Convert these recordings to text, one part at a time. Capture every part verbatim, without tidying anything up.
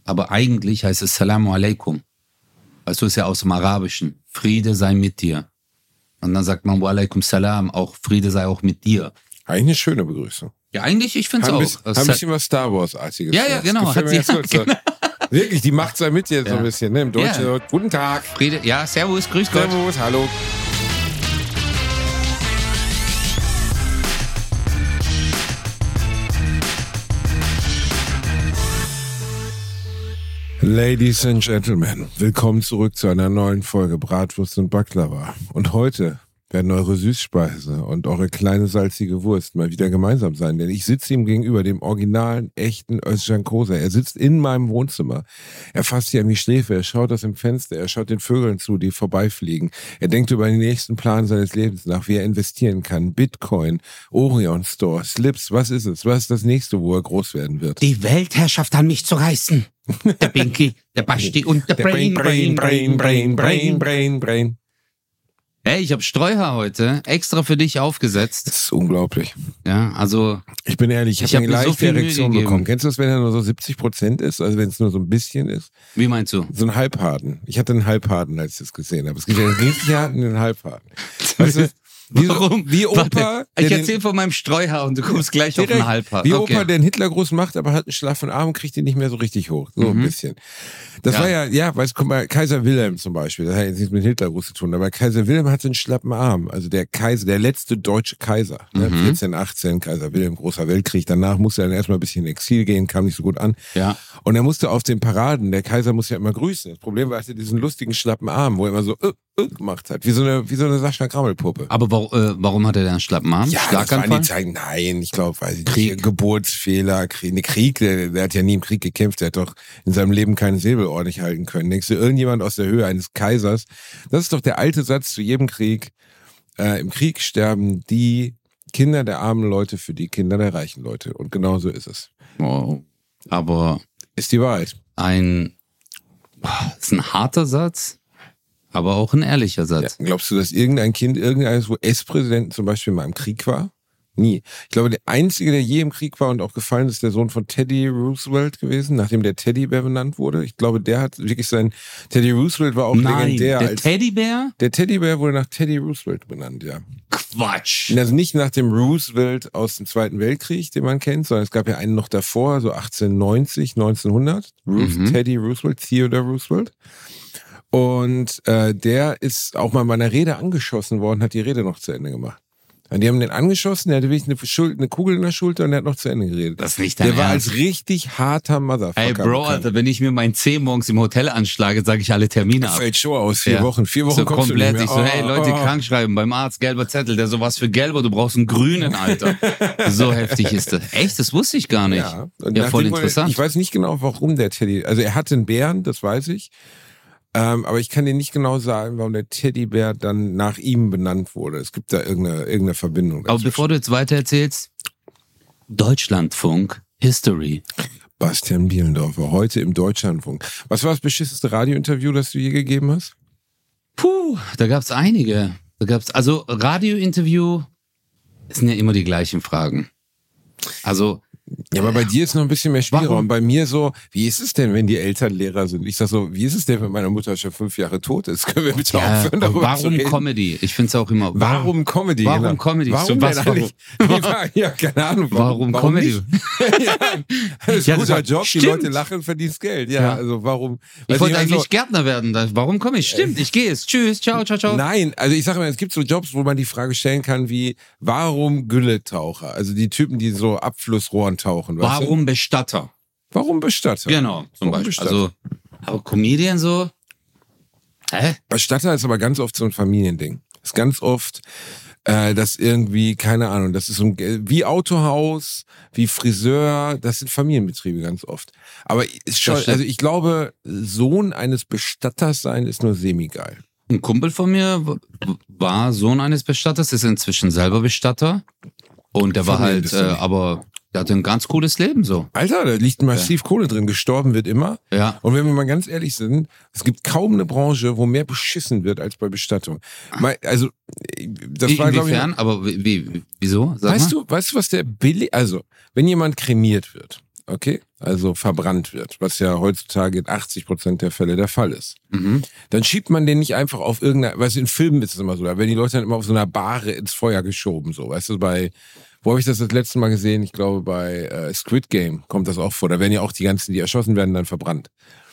aber eigentlich heißt es Salamu alaikum. Weißt du, ist ja aus dem Arabischen. Friede sei mit dir. Und dann sagt man wa alaikum salam, auch Friede sei auch mit dir. Eigentlich eine schöne Begrüßung. Ja, eigentlich, ich finde es auch. Bisschen, Hat ein bisschen was Star Wars-artiges. Ja, ja, genau. Hat sie, ja, genau. Wirklich, die Macht sei mit dir ja. so ein bisschen, ne? Im Deutschen. Ja. Guten Tag. Friede, ja, servus, grüß Gott. Servus, hallo. Ladies and Gentlemen, willkommen zurück zu einer neuen Folge Bratwurst und Baklava. Und heute werden eure Süßspeise und eure kleine salzige Wurst mal wieder gemeinsam sein, denn ich sitze ihm gegenüber, dem originalen, echten Özcan Kosa. Er sitzt in meinem Wohnzimmer. Er fasst hier an die Schläfe, er schaut aus dem Fenster, er schaut den Vögeln zu, die vorbeifliegen. Er denkt über den nächsten Plan seines Lebens nach, wie er investieren kann. Bitcoin, Orion Store, Slips, was ist es? Was ist das nächste, wo er groß werden wird? Die Weltherrschaft an mich zu reißen. Der Binky, der Basti und der, der Brain, Brain, Brain, Brain, Brain, Brain, Brain, Brain. Hey, ich habe Streuhaar heute extra für dich aufgesetzt. Das ist unglaublich. Ja, also... Ich bin ehrlich, ich, ich habe hab eine leichte so Erektion bekommen. Kennst du das, wenn er nur so siebzig Prozent ist? Also wenn es nur so ein bisschen ist? Wie meinst du? So ein Halbharten. Ich hatte einen Halbharten, als ich das gesehen habe. Es gibt ja den richtig harten und den Halbharten. Weißt du? Wie, Warum? Wie Opa. Ich erzähle von meinem Streuhaar und du kommst gleich direkt auf den Halbhaar. Wie okay. Opa, der einen Hitler groß macht, aber hat einen schlaffen Arm und kriegt ihn nicht mehr so richtig hoch. So mhm. ein bisschen. Das ja. war ja, ja, weißt du, guck mal, Kaiser Wilhelm zum Beispiel, das hat jetzt nichts mit Hitler groß zu tun, aber Kaiser Wilhelm hatte einen schlappen Arm. Also der Kaiser, der letzte deutsche Kaiser. Ne? Mhm. vierzehn, achtzehn, Kaiser Wilhelm, großer Weltkrieg. Danach musste er dann erstmal ein bisschen in Exil gehen, kam nicht so gut an. Ja. Und er musste auf den Paraden, der Kaiser muss ja immer grüßen. Das Problem war, er hatte diesen lustigen schlappen Arm, wo er immer so, äh, gemacht hat, wie so eine wie so eine Sascha Krammelpuppe. Aber warum, äh, warum hat er denn einen schlappen Arm? Ja, das waren die Zeiten, nein, ich glaube, weiß ich Krieg. nicht, Geburtsfehler, Krieg, ne, Krieg, der, der hat ja nie im Krieg gekämpft, der hat doch in seinem Leben keinen Säbel ordentlich halten können. Denkst du, irgendjemand aus der Höhe eines Kaisers, das ist doch der alte Satz zu jedem Krieg, äh, im Krieg sterben die Kinder der armen Leute für die Kinder der reichen Leute. Und genau so ist es. Oh, aber... Ist die Wahrheit. Ein... ist ein harter Satz. Aber auch ein ehrlicher Satz. Ja, glaubst du, dass irgendein Kind irgendeines U S-Präsidenten zum Beispiel mal im Krieg war? Nie. Ich glaube, der Einzige, der je im Krieg war und auch gefallen ist, der Sohn von Teddy Roosevelt gewesen, nachdem der Teddybär benannt wurde. Ich glaube, der hat wirklich sein... Teddy Roosevelt war auch Nein, legendär. der als, Teddybär? Der Teddybär wurde nach Teddy Roosevelt benannt, ja. Quatsch. Also nicht nach dem Roosevelt aus dem Zweiten Weltkrieg, den man kennt, sondern es gab ja einen noch davor, so achtzehnhundertneunzig, neunzehnhundert. Roos, mhm. Teddy Roosevelt, Theodore Roosevelt. Und äh, der ist auch mal bei einer Rede angeschossen worden, hat die Rede noch zu Ende gemacht. Und die haben den angeschossen, der hatte wirklich eine, Schul- eine Kugel in der Schulter und der hat noch zu Ende geredet. Das ist nicht dein Der war Ernst. als richtig harter Motherfucker. Ey Bro, bekannt. Alter, wenn ich mir mein Zeh morgens im Hotel anschlage, sage ich alle Termine ab. Fällt schon aus, vier ja. Wochen, vier Wochen so kommst komplett. du nicht Ich mehr. so, hey Leute, oh, oh. krank schreiben beim Arzt, gelber Zettel, der so, was für gelber, du brauchst einen grünen, Alter. So heftig ist das. Echt, das wusste ich gar nicht. Ja, und ja voll interessant. Ich weiß nicht genau, warum der Teddy, also er hatte einen Bären, das weiß ich. Ähm, aber ich kann dir nicht genau sagen, warum der Teddybär dann nach ihm benannt wurde. Es gibt da irgendeine, irgendeine Verbindung dazwischen. Aber bevor du jetzt weiter erzählst, Deutschlandfunk History. Bastian Bielendorfer, heute im Deutschlandfunk. Was war das beschissenste Radiointerview, das du je gegeben hast? Puh, da gab's einige. Da gab's, also Radiointerview, das sind ja immer die gleichen Fragen. Also... Ja, aber bei dir ist noch ein bisschen mehr Spielraum. Warum? Bei mir so, wie ist es denn, wenn die Eltern Lehrer sind? Ich sag so, wie ist es denn, wenn meine Mutter schon fünf Jahre tot ist? Können wir bitte ja, aufhören, darüber warum zu reden? Comedy? Ich find's auch immer... Warum Comedy? Warum genau. Comedy? Warum so, was, warum? warum? Ja, keine Ahnung. Warum, warum Comedy? ja, das ist Ja, ein guter das Job, stimmt. die Leute lachen, verdienst Geld. Ja, Ja. also warum? Ich Weiß wollte nicht, eigentlich also, Gärtner werden. Warum komme ich? Stimmt, ich gehe jetzt. Tschüss, ciao, ciao, ciao. Nein, also ich sage mal, es gibt so Jobs, wo man die Frage stellen kann wie, warum Gülletaucher? Also die Typen, die so Abflussrohren tauchen. Weißt Warum du? Bestatter? Warum Bestatter? Genau, zum Warum Beispiel. Bestatter? Also, aber Comedian so... Hä? Bestatter ist aber ganz oft so ein Familiending. Ist ganz oft, äh, das irgendwie, keine Ahnung, das ist so ein, wie Autohaus, wie Friseur, das sind Familienbetriebe ganz oft. Aber ist schon, also ich glaube, Sohn eines Bestatters sein ist nur semi-geil. Ein Kumpel von mir w- war Sohn eines Bestatters, ist inzwischen selber Bestatter. Und der war halt, äh, aber... Der hatte ein ganz cooles Leben so. Alter, da liegt massiv ja. Kohle drin. Gestorben wird immer. Ja. Und wenn wir mal ganz ehrlich sind, es gibt kaum eine Branche, wo mehr beschissen wird als bei Bestattung. Also, das In, war, glaube ich... Inwiefern? Aber wie, wie, wieso? Sag weißt mal. du, weißt du, was der billig... Also, wenn jemand kremiert wird okay, also verbrannt wird, was ja heutzutage in achtzig Prozent der Fälle der Fall ist, Mhm. dann schiebt man den nicht einfach auf irgendeiner, weißt du, in Filmen ist es immer so, da werden die Leute dann immer auf so einer Bahre ins Feuer geschoben, so, weißt du, bei, wo habe ich das das letzte Mal gesehen? Ich glaube, bei äh, Squid Game kommt das auch vor, da werden ja auch die ganzen, die erschossen werden, dann verbrannt.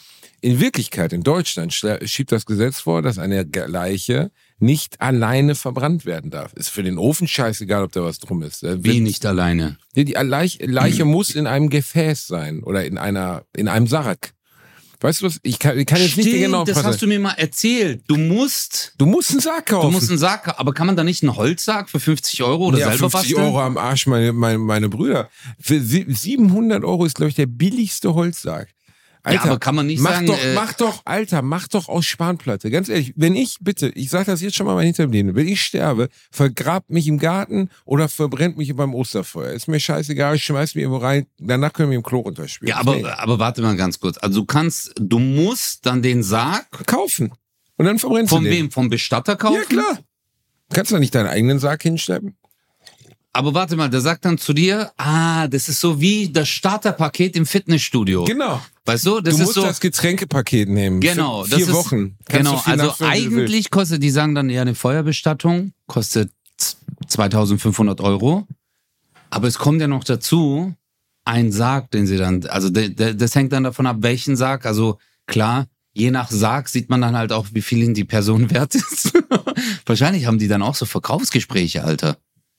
In Wirklichkeit, in Deutschland, schiebt das Gesetz vor, dass eine Leiche nicht alleine verbrannt werden darf. Ist für den Ofen scheißegal, ob da was drum ist. Wie nicht alleine? Die, die Leiche, Leiche muss in einem Gefäß sein oder in einer, in einem Sarg. Weißt du was? Ich kann, ich kann jetzt Stimmt, nicht genau das passen. hast du mir mal erzählt. Du musst, Du musst einen Sarg kaufen. du musst einen Sarg, kaufen. Aber kann man da nicht einen Holzsarg für fünfzig Euro oder ja, selber fünfzig basteln? Euro am Arsch, meine, meine, meine Brüder. Für sie- siebenhundert Euro ist, glaube ich, der billigste Holzsarg. Alter, Ja, aber kann man nicht mach sagen, Doch, äh, mach doch, Alter, mach doch aus Spanplatte. Ganz ehrlich, wenn ich, bitte, ich sag das jetzt schon mal meinen Hinterbliebenen, wenn ich sterbe, vergrabt mich im Garten oder verbrennt mich beim Osterfeuer. Ist mir scheißegal, ich schmeiß mich irgendwo rein, danach können wir im Klo runterspielen. Ja, Ist mir aber, egal. aber warte mal ganz kurz. Also du kannst, du musst dann den Sarg Kaufen. Und dann verbrennst von du den. wem? Vom Bestatter kaufen? Ja, klar. Kannst du nicht deinen eigenen Sarg hinschleppen? Aber warte mal, der sagt dann zu dir, ah, das ist so wie das Starterpaket im Fitnessstudio. Genau. Weißt du, das du ist musst so. das Getränkepaket nehmen. Genau, Für das vier ist, Wochen. Kannst Genau, du viel also nachfüllen, wie du willst. eigentlich kostet, die sagen dann, ja, eine Feuerbestattung kostet zweitausendfünfhundert Euro. Aber es kommt ja noch dazu, ein Sarg, den sie dann, also de, de, das hängt dann davon ab, welchen Sarg. Also klar, je nach Sarg sieht man dann halt auch, wie viel ihnen die Person wert ist. Wahrscheinlich haben die dann auch so Verkaufsgespräche, Alter.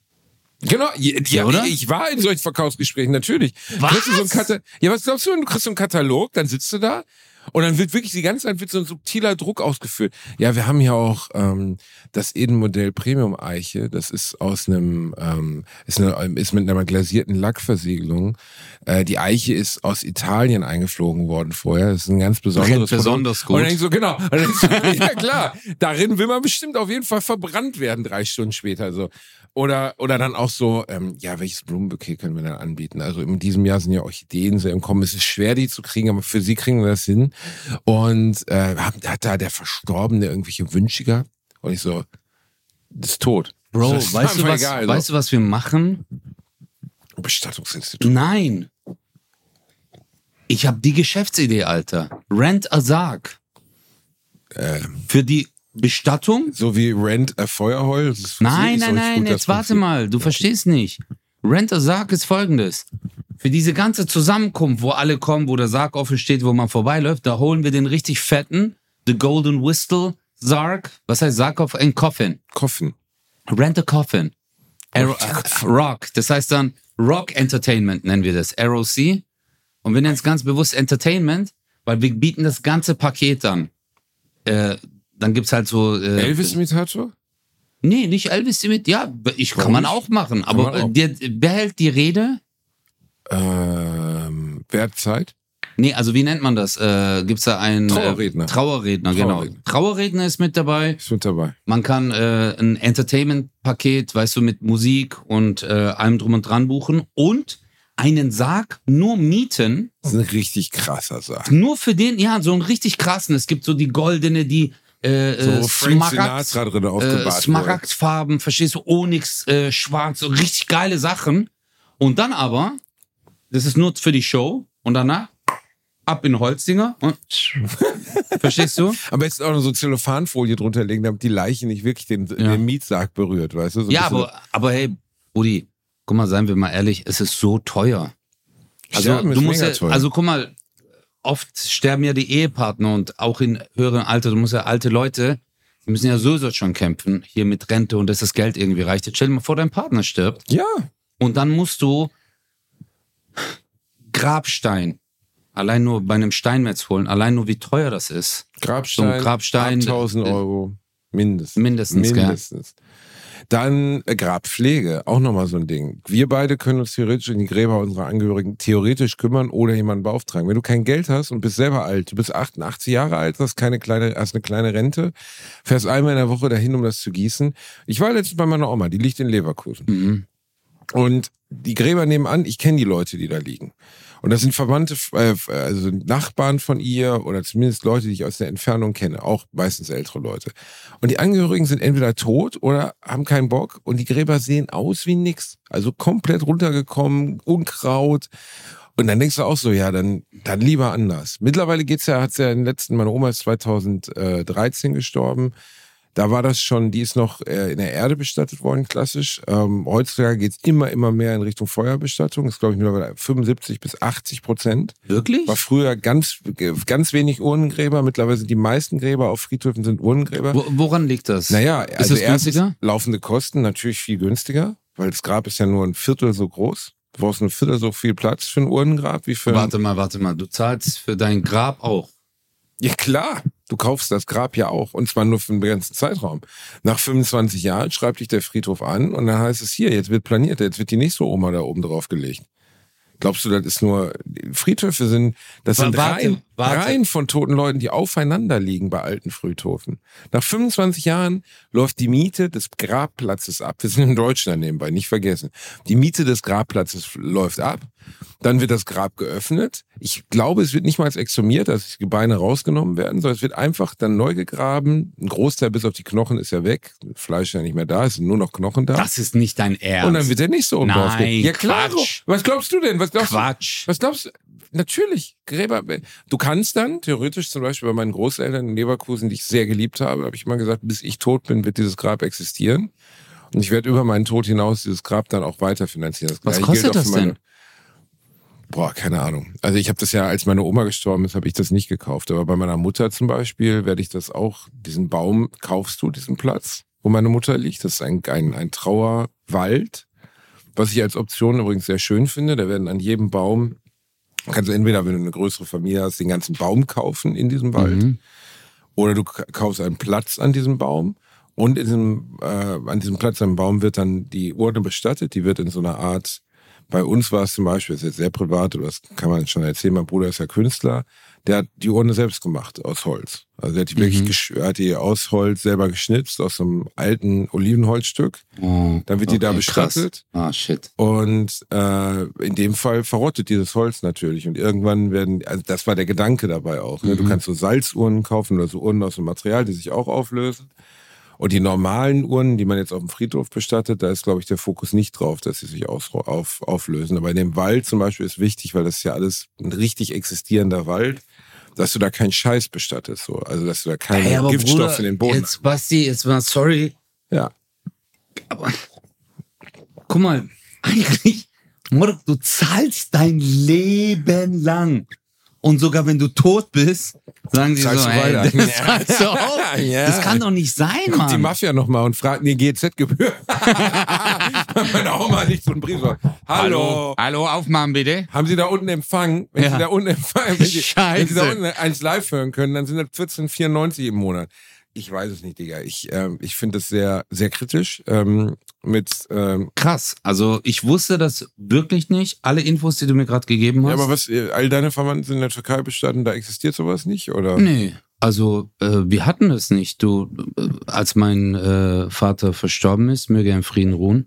Genau, ja, Ja, oder? ich war in solchen Verkaufsgesprächen, natürlich. Was? Kriegst du so einen Kata- ja, was glaubst du, wenn du kriegst so einen Katalog, dann sitzt du da und dann wird wirklich die ganze Zeit wird so ein subtiler Druck ausgeführt. Ja, wir haben ja auch ähm, das Eden-Modell Premium Eiche, das ist aus einem, ähm, ist, eine, ist mit einer glasierten Lackversiegelung. Äh, die Eiche ist aus Italien eingeflogen worden vorher, das ist ein ganz besonderes Brennt besonders Produkt. gut. Und dann denk ich so, genau, und dann denk ich so, ja klar, darin will man bestimmt auf jeden Fall verbrannt werden, drei Stunden später, so. Oder, oder dann auch so, ähm, ja, welches Blumenbouquet können wir dann anbieten? Also in diesem Jahr sind ja Orchideen sehr im Kommen. Es ist schwer, die zu kriegen, aber für sie kriegen wir das hin. Und äh, hat, hat da der Verstorbene irgendwelche Wünsche gehabt? Und ich so, das ist tot. Bro, Das ist weißt du, einfach was, egal, weißt du, was wir machen? so. Bestattungsinstitut. Nein. Ich habe die Geschäftsidee, Alter. Rent a Sarg. Ähm, Für die Bestattung? so wie Rent a Feuerheul. Das ist Nein, nicht nein, so nein, gut, das jetzt warte Prinzip. mal, du verstehst nicht. Rent a Sarg ist folgendes. Für diese ganze Zusammenkunft, wo alle kommen, wo der Sarg offen steht, wo man vorbeiläuft, da holen wir den richtig fetten, The Golden Whistle Sarg. Was heißt Sarg auf ein Coffin? Coffin. Rent a Coffin. Aero, äh, Rock. Das heißt dann Rock Entertainment nennen wir das. R O C. Und wir nennen es ganz bewusst Entertainment, weil wir bieten das ganze Paket an. Äh, dann gibt's halt so... Äh, Elvis-Imitator? Nee, nicht Elvis mit. Ja, ich kann Warum man nicht? auch machen. Kann Aber man auch. der, wer hält die Rede? Ähm, wer hat Zeit? Nee, also wie nennt man das? Äh, gibt's da einen Trauerredner. Äh, Trauerredner, genau. Trauerredner. Trauerredner ist mit dabei. Ist mit dabei. Man kann äh, ein Entertainment-Paket, weißt du, mit Musik und äh, allem drum und dran buchen und einen Sarg nur mieten. Das ist ein richtig krasser Sarg. Nur für den, ja, so einen richtig krassen. Es gibt so die goldene, die äh, So äh, Frank Smaragd, Sinatra drin äh, aufgebahrt wurde. Smaragdfarben, verstehst du, Onyx, äh, schwarz, so richtig geile Sachen. Und dann aber, das ist nur für die Show und danach ab in Holzdinger und verstehst du? Am besten auch noch so Zellophanfolie drunter legen, damit die Leiche nicht wirklich den, Ja. den Mietsarg berührt, weißt du? So ein Ja, bisschen- aber, aber hey, Rudi, guck mal, seien wir mal ehrlich, es ist so teuer. Also Sterben ist du musst mega ja, teuer. also guck mal, oft sterben ja die Ehepartner und auch in höherem Alter, du musst ja alte Leute, die müssen ja sowieso schon kämpfen, hier mit Rente und dass das Geld irgendwie reicht. Jetzt stell dir mal vor, dein Partner stirbt ja, und dann musst du Grabstein, allein nur bei einem Steinmetz holen, allein nur wie teuer das ist. Grabstein, So ein Grabstein, tausend äh, Euro mindestens. mindestens, gell? Mindestens. Dann äh, Grabpflege, auch nochmal so ein Ding. Wir beide können uns theoretisch in die Gräber unserer Angehörigen theoretisch kümmern oder jemanden beauftragen. Wenn du kein Geld hast und bist selber alt, du bist achtundachtzig Jahre alt, hast keine kleine, hast eine kleine Rente, fährst einmal in der Woche dahin, um das zu gießen. Ich war letztens bei meiner Oma, die liegt in Leverkusen. Mhm. Und die Gräber nebenan, ich kenne die Leute, die da liegen. Und das sind Verwandte, äh, also Nachbarn von ihr oder zumindest Leute, die ich aus der Entfernung kenne, auch meistens ältere Leute. Und die Angehörigen sind entweder tot oder haben keinen Bock und die Gräber sehen aus wie nix. Also komplett runtergekommen, Unkraut. Und dann denkst du auch so, ja, dann, dann lieber anders. Mittlerweile geht's ja, hat's ja in den letzten, meine Oma ist zweitausenddreizehn gestorben. Da war das schon, die ist noch in der Erde bestattet worden, klassisch. Ähm, heutzutage geht's immer, immer mehr in Richtung Feuerbestattung. Das ist, glaube ich, mittlerweile fünfundsiebzig bis achtzig Prozent. Wirklich? War früher ganz, ganz wenig Urnengräber. Mittlerweile sind die meisten Gräber auf Friedhöfen sind Urnengräber. Wo, woran liegt das? Naja, ist also das günstiger? Laufende Kosten natürlich viel günstiger, weil das Grab ist ja nur ein Viertel so groß. Du brauchst ein Viertel so viel Platz für ein Urnengrab wie für... Warte mal, warte mal. Du zahlst für dein Grab auch? Ja klar, du kaufst das Grab ja auch und zwar nur für einen begrenzten Zeitraum. Nach fünfundzwanzig Jahren schreibt dich der Friedhof an und dann heißt es hier, jetzt wird planiert, jetzt wird die nächste Oma da oben drauf gelegt. Glaubst du, das ist nur, Friedhöfe sind, das sind warte, Reihen, warte. Reihen von toten Leuten, die aufeinander liegen bei alten Friedhöfen. Nach fünfundzwanzig Jahren läuft die Miete des Grabplatzes ab. Wir sind in Deutschland nebenbei, nicht vergessen. Die Miete des Grabplatzes läuft ab. Dann wird das Grab geöffnet. Ich glaube, es wird nicht mal exhumiert, dass die Gebeine rausgenommen werden, sondern es wird einfach dann neu gegraben. Ein Großteil bis auf die Knochen ist ja weg. Fleisch ist ja nicht mehr da, es sind nur noch Knochen da. Das ist nicht dein Ernst. Und dann wird der nächste oben drauf gelegt. Ja klar. Quatsch. Was glaubst du denn? Was glaubst Quatsch. Du? Was glaubst du? Natürlich, Gräber. Du kannst dann theoretisch zum Beispiel bei meinen Großeltern in Leverkusen, die ich sehr geliebt habe, habe ich immer gesagt, bis ich tot bin, wird dieses Grab existieren. Und ich werde über meinen Tod hinaus dieses Grab dann auch weiter finanzieren. Das Was kostet das meine, denn? Boah, keine Ahnung. Also ich habe das ja, als meine Oma gestorben ist, habe ich das nicht gekauft. Aber bei meiner Mutter zum Beispiel werde ich das auch, diesen Baum kaufst du, diesen Platz, wo meine Mutter liegt. Das ist ein, ein, ein Trauerwald, was ich als Option übrigens sehr schön finde. Da werden an jedem Baum, kannst du entweder, wenn du eine größere Familie hast, den ganzen Baum kaufen in diesem Wald. Mhm. Oder du kaufst einen Platz an diesem Baum. Und in diesem, äh, an diesem Platz am Baum wird dann die Urne bestattet. Die wird in so einer Art, bei uns war es zum Beispiel, das ist jetzt sehr privat, aber das kann man schon erzählen, mein Bruder ist ja Künstler, der hat die Urne selbst gemacht, aus Holz. Also der hat die, wirklich Mhm. gesch- hat die aus Holz selber geschnitzt, aus so einem alten Olivenholzstück. Oh, Dann wird die da okay, bestattet. krass. Ah, shit. Und äh, in dem Fall verrottet dieses Holz natürlich. Und irgendwann werden, also das war der Gedanke dabei auch. Ne? Du Mhm. kannst so Salzurnen kaufen oder so Urnen aus dem Material, die sich auch auflösen. Und die normalen Urnen, die man jetzt auf dem Friedhof bestattet, da ist, glaube ich, der Fokus nicht drauf, dass sie sich aus, auf, auflösen. Aber in dem Wald zum Beispiel ist wichtig, weil das ist ja alles ein richtig existierender Wald, dass du da keinen Scheiß bestattest. So. Also, dass du da keinen Hey, aber Giftstoff Bruder, in den Boden Jetzt, Basti, jetzt mal sorry. Ja. Aber guck mal, eigentlich, Mutter, du zahlst dein Leben lang. Und sogar wenn du tot bist, sagen die Zahlst so, du hey, weiter. das zahlst du auch. Ja. Das kann doch nicht sein, Kommt Mann. die Mafia nochmal und fragt die G Z-Gebühr. Meine Oma liegt so ein Brief. Hallo. Hallo, hallo, aufmachen bitte. Haben Sie da unten Empfang? Wenn Ja. Sie da unten empfangen, wenn Sie, Scheiße. wenn Sie da unten eins live hören können, dann sind das vierzehn vierundneunzig im Monat. Ich weiß es nicht, Digga. Ich, ähm, ich finde das sehr, sehr kritisch. Ähm, mit, ähm, Krass. Also ich wusste das wirklich nicht. Alle Infos, die du mir gerade gegeben hast. ja, aber was, äh, all deine Verwandten sind in der Türkei bestattet, da existiert sowas nicht, oder? Nee, also äh, wir hatten es nicht. Du, äh, als mein äh, Vater verstorben ist, möge er in Frieden ruhen,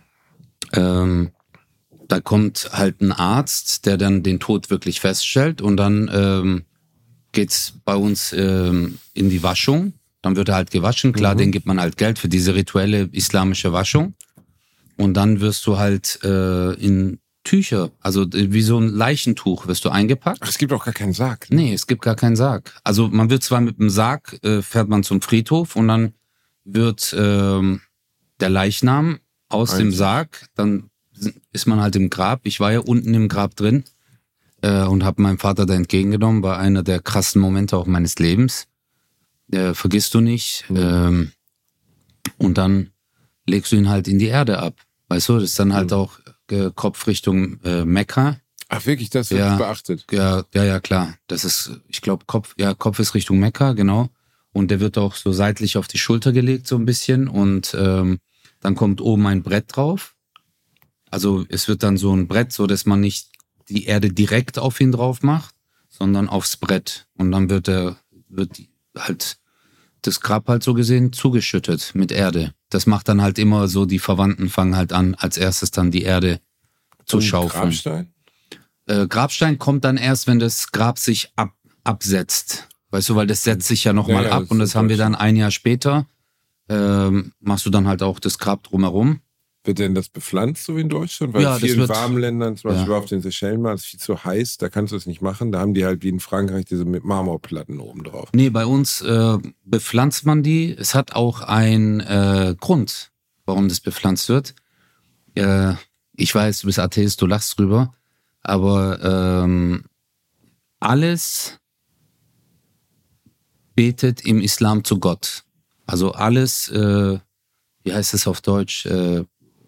ähm, da kommt halt ein Arzt, der dann den Tod wirklich feststellt und dann ähm, geht's bei uns ähm, in die Waschung. Dann wird er halt gewaschen. Klar, Mhm. den gibt man halt Geld für diese rituelle islamische Waschung. Und dann wirst du halt äh, in Tücher, also wie so ein Leichentuch wirst du eingepackt. Ach, es gibt auch gar keinen Sarg. Ne? Nee, es gibt gar keinen Sarg. Also man wird zwar mit dem Sarg, äh, fährt man zum Friedhof und dann wird ähm, der Leichnam aus dem Einzig. Sarg, dann ist man halt im Grab. Ich war ja unten im Grab drin äh, und habe meinen Vater da entgegengenommen. War einer der krassen Momente auch meines Lebens. Äh, vergisst du nicht. Mhm. Ähm, und dann legst du ihn halt in die Erde ab. Weißt du, das ist dann halt Mhm. auch äh, Kopf Richtung äh, Mekka. Ach, wirklich, das wird Ja. beachtet. Ja, ja, ja, klar. Das ist, ich glaube, Kopf, ja, Kopf ist Richtung Mekka, genau. Und der wird auch so seitlich auf die Schulter gelegt, so ein bisschen. Und ähm, dann kommt oben ein Brett drauf. Also es wird dann so ein Brett, so dass man nicht die Erde direkt auf ihn drauf macht, sondern aufs Brett. Und dann wird er, wird die- halt das Grab halt so gesehen zugeschüttet mit Erde. Das macht dann halt immer so, die Verwandten fangen halt an, als erstes dann die Erde zu Und schaufeln. Grabstein? Äh, Grabstein kommt dann erst, wenn das Grab sich ab, absetzt. Weißt du, weil das setzt sich ja nochmal Ja, ja, ab das und ist das haben wir Deutsch. dann ein Jahr später. Ähm, machst du dann halt auch das Grab drumherum. Wird denn das bepflanzt, so wie in Deutschland? Weil Ja, in das vielen wird- warmen Ländern, zum Beispiel Ja. auf den Seychellen, mal, ist viel zu heiß, da kannst du es nicht machen. Da haben die halt wie in Frankreich diese mit Marmorplatten oben drauf. Nee, bei uns äh, bepflanzt man die. Es hat auch einen äh, Grund, warum das bepflanzt wird. Äh, ich weiß, du bist Atheist, du lachst drüber. Aber ähm, alles betet im Islam zu Gott. Also alles, äh, wie heißt es auf Deutsch? Äh,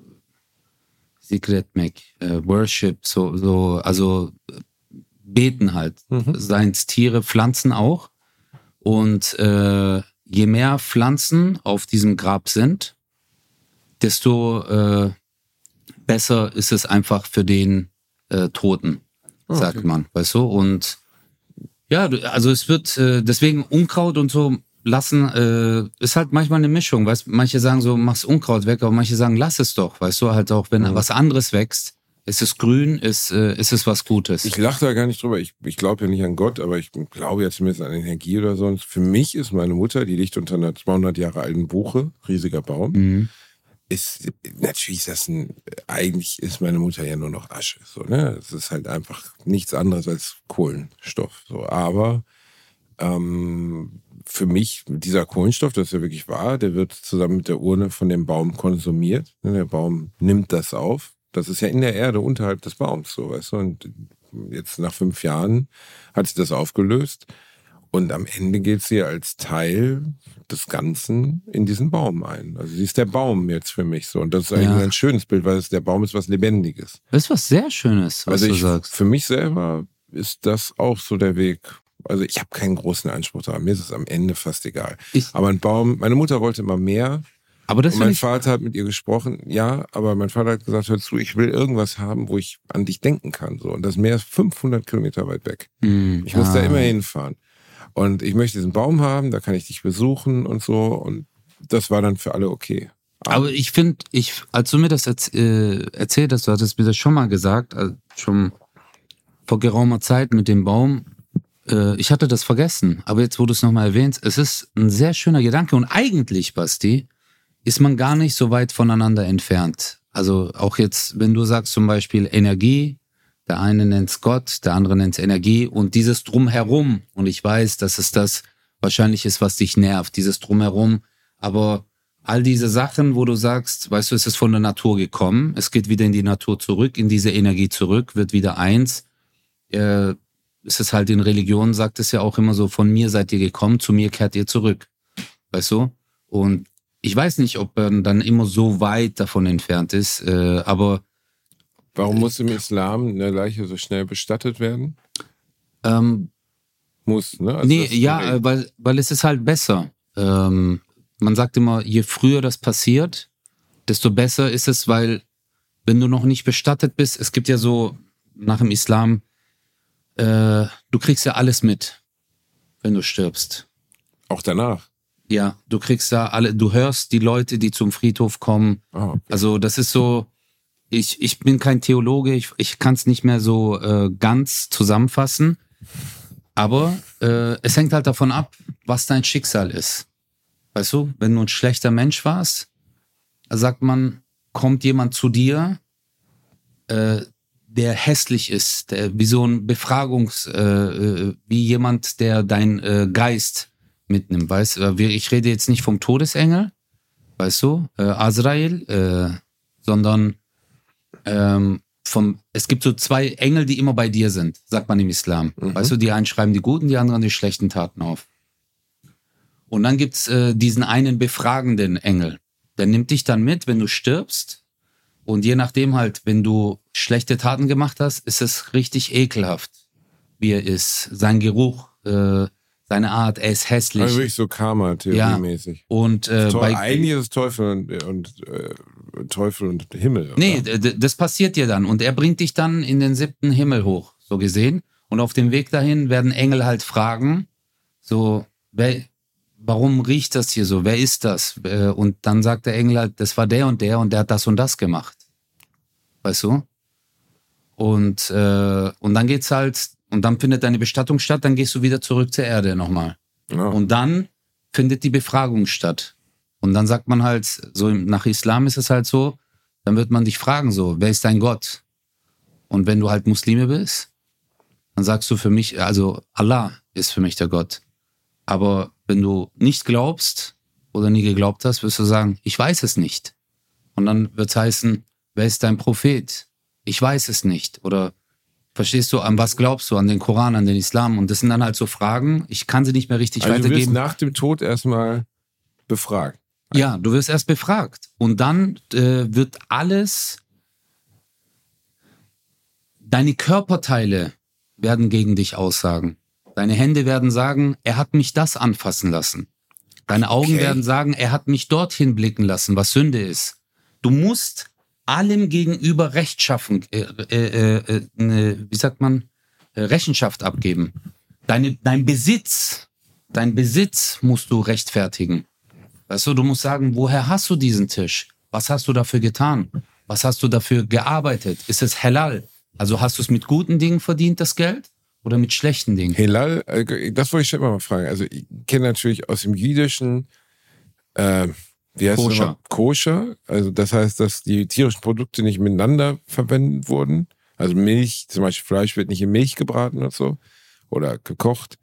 Secret Mac, äh, Worship, so, so, also äh, beten halt. Mhm. Seien es Tiere, Pflanzen auch. Und äh, je mehr Pflanzen auf diesem Grab sind, desto äh, besser ist es einfach für den äh, Toten, Okay. sagt man, weißt du? Und ja, du- also es wird äh, deswegen Unkraut und so lassen, äh, ist halt manchmal eine Mischung, weißt? Manche sagen so, mach's Unkraut weg, aber manche sagen, lass es doch, weißt du? Halt auch, wenn Mhm. was anderes wächst, ist es grün, ist, äh, ist es was Gutes. Ich lache da gar nicht drüber. Ich, ich glaube ja nicht an Gott, aber ich glaube ja zumindest an Energie oder so. Und für mich ist meine Mutter, die liegt unter einer zweihundert Jahre alten Buche, riesiger Baum. Mhm. Ist, natürlich ist das ein, eigentlich ist meine Mutter ja nur noch Asche, so, ne? Es ist halt einfach nichts anderes als Kohlenstoff, so. Aber, ähm, für mich, dieser Kohlenstoff, das ist ja wirklich wahr, der wird zusammen mit der Urne von dem Baum konsumiert. Ne? Der Baum nimmt das auf. Das ist ja in der Erde unterhalb des Baums, so, weißt du? Und jetzt nach fünf Jahren hat sich das aufgelöst. Und am Ende geht sie als Teil des Ganzen in diesen Baum ein. Also sie ist der Baum jetzt für mich so. Und das ist eigentlich Ja. ein schönes Bild, weil es, der Baum ist was Lebendiges. Das ist was sehr Schönes, was Also du ich, sagst. für mich selber ist das auch so der Weg. Also ich habe keinen großen Anspruch daran. Mir ist es am Ende fast egal. Ich, Aber ein Baum, meine Mutter wollte immer mehr. aber das Und finde mein ich, Vater hat mit ihr gesprochen, ja, aber mein Vater hat gesagt, hör zu, ich will irgendwas haben, wo ich an dich denken kann. So. Und das Meer ist fünfhundert Kilometer weit weg. Mh, Ich muss da ah. immer hinfahren. Und ich möchte diesen Baum haben, da kann ich dich besuchen und so. Und das war dann für alle okay. Aber ich finde, ich, als du mir das erz äh, erzählt hast, du hattest mir das schon mal gesagt, also schon vor geraumer Zeit mit dem Baum, äh, ich hatte das vergessen. Aber jetzt, wo du es nochmal erwähnst, es ist ein sehr schöner Gedanke. Und eigentlich, Basti, ist man gar nicht so weit voneinander entfernt. Also auch jetzt, wenn du sagst zum Beispiel Energie, der eine nennt es Gott, der andere nennt es Energie und dieses Drumherum. Und ich weiß, dass es das wahrscheinlich ist, was dich nervt, dieses Drumherum. Aber all diese Sachen, wo du sagst, weißt du, es ist von der Natur gekommen, es geht wieder in die Natur zurück, in diese Energie zurück, wird wieder eins. Äh, es ist halt in Religion, sagt es ja auch immer so, von mir seid ihr gekommen, zu mir kehrt ihr zurück. Weißt du? Und ich weiß nicht, ob man dann immer so weit davon entfernt ist, äh, aber Warum muss im Islam eine Leiche so schnell bestattet werden? ähm, Muss, ne? Also nee, das ist ja, direkt. äh, weil, weil es ist halt besser. Ähm, man sagt immer, je früher das passiert, desto besser ist es, weil wenn du noch nicht bestattet bist, es gibt ja so nach dem Islam, äh, du kriegst ja alles mit, wenn du stirbst. Auch danach. Ja, du kriegst da alle, du hörst die Leute, die zum Friedhof kommen. Ah, okay. Also das ist so, ich, ich bin kein Theologe, ich, ich kann es nicht mehr so äh, ganz zusammenfassen, aber äh, es hängt halt davon ab, was dein Schicksal ist. Weißt du, wenn du ein schlechter Mensch warst, sagt man, kommt jemand zu dir, äh, der hässlich ist, der, wie so ein Befragungs, äh, äh, wie jemand, der dein äh, Geist mitnimmt, weißt du? Ich rede jetzt nicht vom Todesengel, weißt du, äh, Azrael, äh, sondern ähm, vom, es gibt so zwei Engel, die immer bei dir sind, sagt man im Islam. Mhm. Weißt du, die einen schreiben die guten, die anderen die schlechten Taten auf. Und dann gibt's äh, diesen einen befragenden Engel. Der nimmt dich dann mit, wenn du stirbst. Und je nachdem halt, wenn du schlechte Taten gemacht hast, ist es richtig ekelhaft, wie er ist. Sein Geruch, äh, seine Art, er ist hässlich. Also wirklich so Karma-Theorie-mäßig. Und äh, Toll, bei, eigentlich ist es Teufel und, und äh, Teufel und Himmel. Oder? nee, d- d- das passiert dir dann. Und er bringt dich dann in den siebten Himmel hoch, so gesehen. Und auf dem Weg dahin werden Engel halt fragen, so, wer, warum riecht das hier so? Wer ist das? Äh, Und dann sagt der Engel halt, das war der und der und der hat das und das gemacht. Weißt du? Und, äh, und dann geht's halt, und dann findet deine Bestattung statt, dann gehst du wieder zurück zur Erde nochmal. Ja. Und dann findet die Befragung statt. Und dann sagt man halt, so im- nach Islam ist es halt so, dann wird man dich fragen so, wer ist dein Gott? Und wenn du halt Muslime bist, dann sagst du für mich, also Allah ist für mich der Gott. Aber wenn du nicht glaubst oder nie geglaubt hast, wirst du sagen, ich weiß es nicht. Und dann wird es heißen, wer ist dein Prophet? Ich weiß es nicht. Oder verstehst du, an was glaubst du? An den Koran, an den Islam? Und das sind dann halt so Fragen, ich kann sie nicht mehr richtig also weitergeben. Du wirst nach dem Tod erstmal befragt. Ja, du wirst erst befragt. Und dann äh, wird alles, deine Körperteile werden gegen dich aussagen. Deine Hände werden sagen, er hat mich das anfassen lassen. Deine Augen okay. werden sagen, er hat mich dorthin blicken lassen, was Sünde ist. Du musst allem gegenüber Rechtschaffen, äh, äh, äh, äh, wie sagt man, äh, Rechenschaft abgeben. Deine, dein Besitz, dein Besitz musst du rechtfertigen. Weißt du, du musst sagen, woher hast du diesen Tisch? Was hast du dafür getan? Was hast du dafür gearbeitet? Ist es halal? Also hast du es mit guten Dingen verdient, das Geld? Oder mit schlechten Dingen? Halal, das wollte ich schon mal fragen. Also ich kenne natürlich aus dem Jüdischen, äh, wie heißt Koscher. Das Koscher. Also das heißt, dass die tierischen Produkte nicht miteinander verwendet wurden. Also Milch, zum Beispiel Fleisch wird nicht in Milch gebraten und so. Oder gekocht.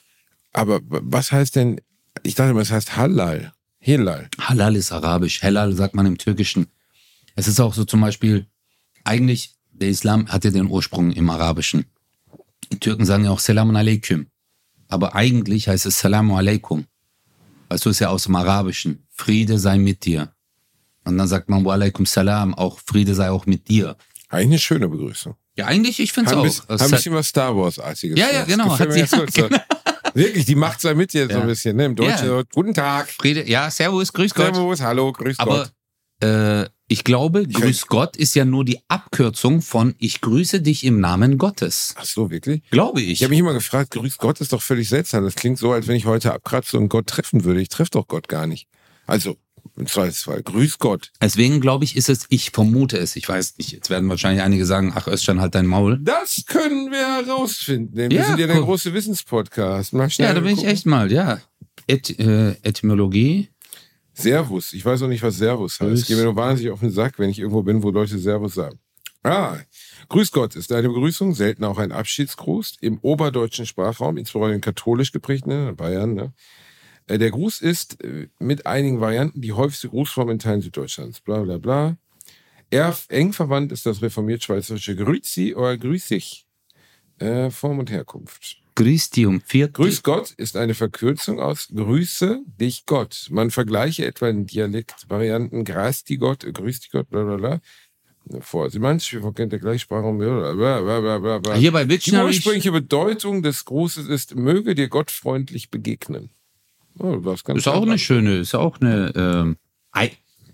Aber was heißt denn, ich dachte immer, es heißt Halal. Halal. Halal ist arabisch. Halal sagt man im Türkischen. Es ist auch so zum Beispiel, eigentlich, der Islam hat ja den Ursprung im Arabischen. Die Türken sagen ja auch Selamun Aleyküm. Aber eigentlich heißt es Salamu Alaikum. Weißt du, ist ja aus dem Arabischen. Friede sei mit dir. Und dann sagt man Wa Alaikum Salam, auch Friede sei auch mit dir. Eigentlich eine schöne Begrüßung. Ja, eigentlich, ich finde es auch. Bisschen, Hat ein bisschen was Star Wars-artiges. Ja, ja, genau. Hat sie, ja, so. genau. Wirklich, die Macht sei mit dir ja. so ein bisschen. Ne? Im Deutschen ja. so, guten Tag. Friede, ja, servus, grüß Gott. Servus, hallo, grüß Aber, Gott. äh, ich glaube, grüß Gott ist ja nur die Abkürzung von ich grüße dich im Namen Gottes. Ach so, wirklich? Glaube ich. Ich habe mich immer gefragt, grüß Gott ist doch völlig seltsam. Das klingt so, als wenn ich heute abkratze und Gott treffen würde. Ich treffe doch Gott gar nicht. Also, im Zweifelsfall, grüß Gott. Deswegen glaube ich, ist es, ich vermute es, ich weiß nicht, jetzt werden wahrscheinlich einige sagen, ach Özcan, halt dein Maul. Das können wir herausfinden, denn ja, wir sind ja der cool. große Wissenspodcast. Mal schnell ja, da bin gucken. ich echt mal, ja. Et, äh, Etymologie. Servus. Ich weiß auch nicht, was Servus heißt. Es geht mir nur wahnsinnig auf den Sack, wenn ich irgendwo bin, wo Leute Servus sagen. Ah, Grüß Gott ist eine Begrüßung, selten auch ein Abschiedsgruß im oberdeutschen Sprachraum, insbesondere in katholisch geprägten ne, Bayern. Ne. Der Gruß ist mit einigen Varianten die häufigste Grußform in Teilen Süddeutschlands. Bla bla bla. Er, eng verwandt ist das reformiert-schweizerische Grüezi oder Grüß dich. Äh, Form und Herkunft. Grüß die um vier. Grüß Gott ist eine Verkürzung aus Grüße dich Gott. Man vergleiche etwa in Dialektvarianten Grüß die Gott, Grüß die Gott, bla bla bla. Vor. Sie meint, wir kennt der Gleichsprachung. Blablabla. Hier bei Witchen Die ursprüngliche Bedeutung des Grußes ist, möge dir Gott freundlich begegnen. Oh, das ganz ist auch eine schöne, ist auch eine. Ähm, I,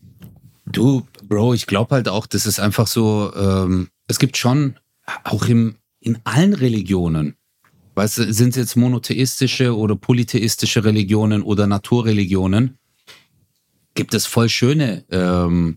du, Bro, ich glaube halt auch, das ist einfach so. Ähm, es gibt schon auch im, in allen Religionen. Weißt du, sind es jetzt monotheistische oder polytheistische Religionen oder Naturreligionen? Gibt es voll schöne ähm,